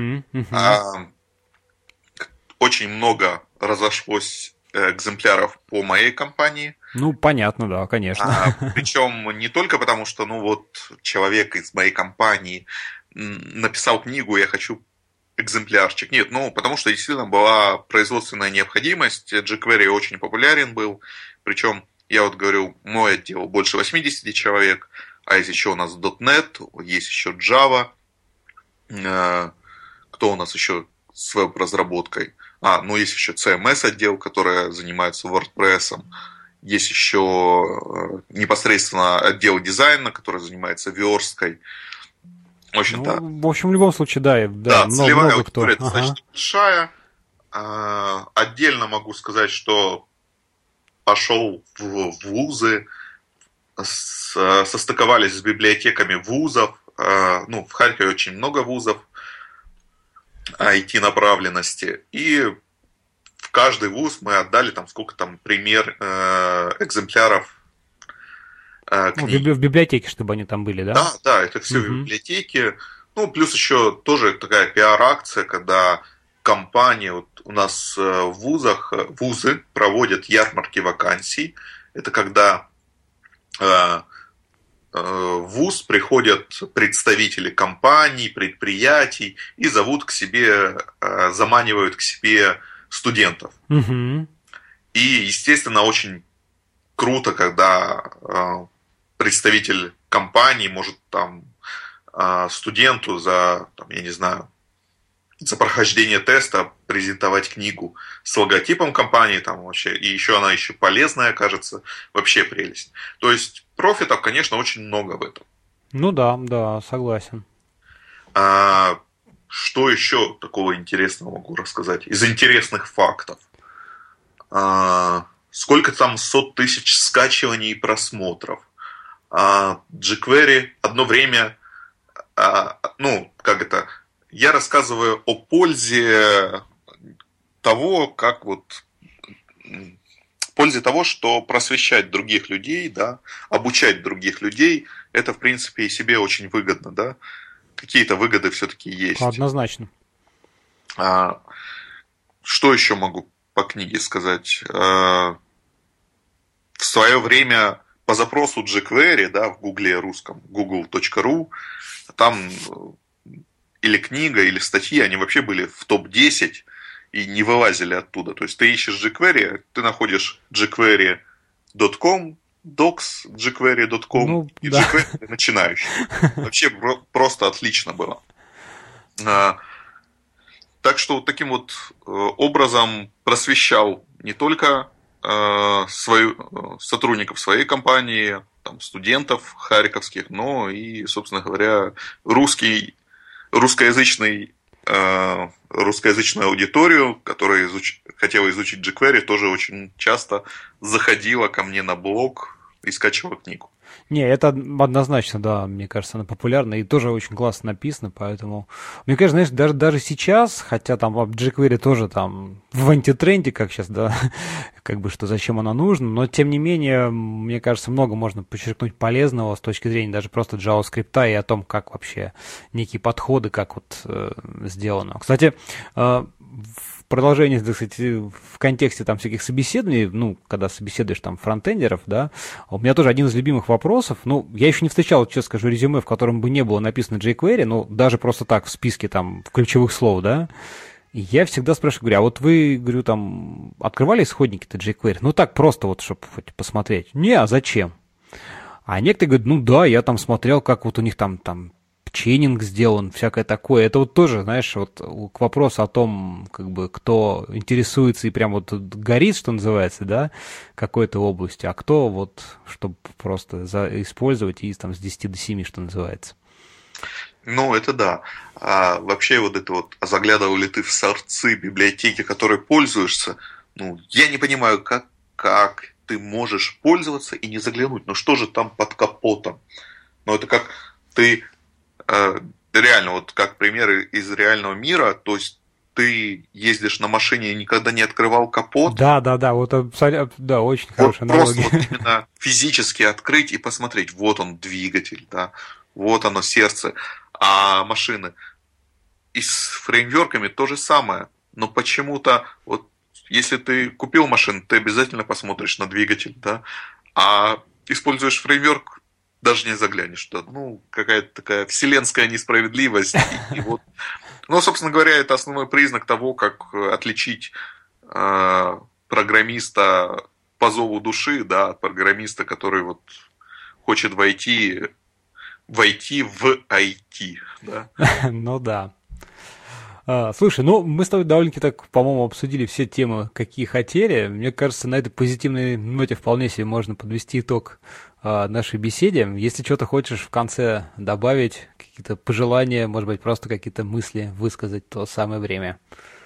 B: Очень много разошлось экземпляров по моей компании.
A: Ну, понятно, да, конечно.
B: Причем не только потому, что, ну вот, человек из моей компании написал книгу, я хочу экземплярчик. Нет, ну, потому что действительно была производственная необходимость. jQuery очень популярен был. Причем, я вот говорю, мой отдел больше 80 человек, а есть еще у нас .NET, есть еще Java. Кто у нас еще с веб-разработкой? Ну, есть еще CMS отдел, который занимается WordPress. Есть еще непосредственно отдел дизайна, который занимается версткой. В общем-то,
A: в общем, в любом случае, да,
B: целевая
A: много кто.
B: аудитория достаточно большая. Отдельно могу сказать, что пошел в вузы, состыковались с библиотеками вузов. Ну, в Харькове очень много вузов IT-направленности. И в каждый вуз мы отдали там сколько там пример экземпляров книг.
A: В библиотеке, чтобы они там были, да?
B: Да, это все в библиотеке. Ну, плюс еще тоже такая пиар-акция, когда компании, вот у нас в вузах, вузы проводят ярмарки вакансий. Это когда в вуз приходят представители компаний, предприятий и зовут к себе, заманивают к себе студентов. И, естественно, очень круто, когда представитель компании может там студенту за, там, я не знаю, за прохождение теста презентовать книгу с логотипом компании, там вообще, и еще она еще полезная, кажется, вообще прелесть. То есть профитов, конечно, очень много в этом.
A: Ну да, согласен.
B: Что еще такого интересного могу рассказать? Из интересных фактов. Сколько там 100 тысяч скачиваний и просмотров. jQuery одно время, я рассказываю о пользе того, пользе того, что просвещать других людей, да, обучать других людей, это, в принципе, и себе очень выгодно, да. Какие-то выгоды все-таки есть.
A: Однозначно.
B: Что еще могу по книге сказать? В свое время по запросу jQuery, да, в Гугле русском, google.ru, там или книга, или статьи, они вообще были в топ-10 и не вылазили оттуда. То есть ты ищешь jQuery, ты находишь jQuery.com, Docs, jQuery.com
A: Ну,
B: и
A: да.
B: jQuery для начинающих. Вообще просто отлично было. А, Так что вот таким вот образом просвещал не только сотрудников своей компании, там, студентов харьковских, но и, собственно говоря, русскоязычный, русскоязычную аудиторию, которая хотела изучить jQuery, тоже очень часто заходила ко мне на блог и скачивала книгу.
A: Не, это однозначно, да, мне кажется, она популярна и тоже очень классно написано, поэтому, мне кажется, знаешь, даже сейчас, хотя там jQuery тоже там в антитренде, как сейчас, да, как бы, что зачем она нужна, но тем не менее, мне кажется, много можно подчеркнуть полезного с точки зрения даже просто JavaScript и о том, как вообще некие подходы, как вот сделано. Кстати, в продолжение, так сказать, в контексте там всяких собеседований, ну, когда собеседуешь там фронтендеров, да, у меня тоже один из любимых вопросов, ну, я еще не встречал, честно скажу, резюме, в котором бы не было написано jQuery, ну, даже просто так в списке там ключевых слов, да, и я всегда спрашиваю, говорю, а вот вы, говорю, там, открывали исходники-то jQuery? Ну, так просто вот, чтобы посмотреть. Не, а зачем? А некоторые говорят, ну да, я там смотрел, как вот у них там чейнинг сделан, всякое такое. Это вот тоже, знаешь, вот к вопросу о том, как бы, кто интересуется и прям вот горит, что называется, да, какой-то области, а кто вот, чтобы просто использовать и там с 10 до 7, что называется.
B: Ну, это да. А вообще вот это вот, а заглядывал ли ты в сорцы библиотеки, которые пользуешься? Ну, я не понимаю, как ты можешь пользоваться и не заглянуть. Ну, что же там под капотом? Ну, это как ты реально, вот как примеры из реального мира, то есть ты ездишь на машине и никогда не открывал капот.
A: Да, вот абсолютно, да, очень
B: Вот
A: хорошая
B: просто
A: аналогия.
B: вот именно физически открыть и посмотреть, вот он двигатель, да, вот оно сердце. А машины и с фреймворками то же самое. Но почему-то, вот если ты купил машину, ты обязательно посмотришь на двигатель, да, а используешь фреймворк, даже не заглянешь туда. Ну, какая-то такая вселенская несправедливость. И вот, ну, собственно говоря, это основной признак того, как отличить программиста по зову души, да, от программиста, который вот хочет войти в IT, да.
A: Ну да. Слушай, ну мы с тобой довольно-таки так, по-моему, обсудили все темы, какие хотели. Мне кажется, на этой позитивной ноте вполне себе можно подвести итог нашей беседе. Если что-то хочешь в конце добавить, какие-то пожелания, может быть, просто какие-то мысли высказать, то самое время.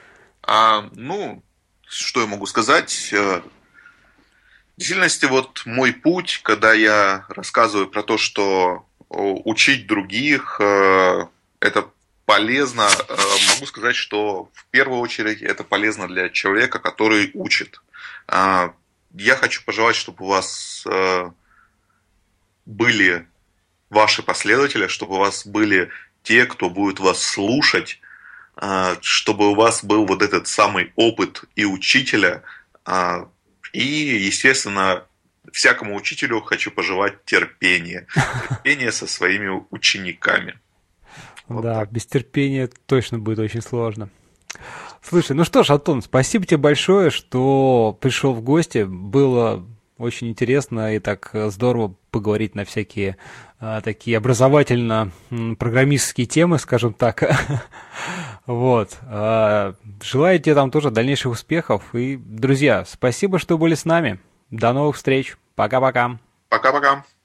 B: Ну, что я могу сказать? В действительности, вот мой путь, когда я рассказываю про то, что учить других, это полезно, могу сказать, что в первую очередь это полезно для человека, который учит. Я хочу пожелать, чтобы у вас были ваши последователи, чтобы у вас были те, кто будет вас слушать, чтобы у вас был вот этот самый опыт и учителя. И, естественно, всякому учителю хочу пожелать терпения. Терпения со своими учениками. Вот
A: да,
B: так.
A: без терпения точно будет очень сложно. Слушай, ну что ж, Антон, спасибо тебе большое, что пришел в гости. Было очень интересно и так здорово поговорить на всякие такие образовательно-программистские темы, скажем так. Вот. Желаю тебе там тоже дальнейших успехов. И, друзья, спасибо, что были с нами. До новых встреч. Пока-пока.
B: Пока-пока.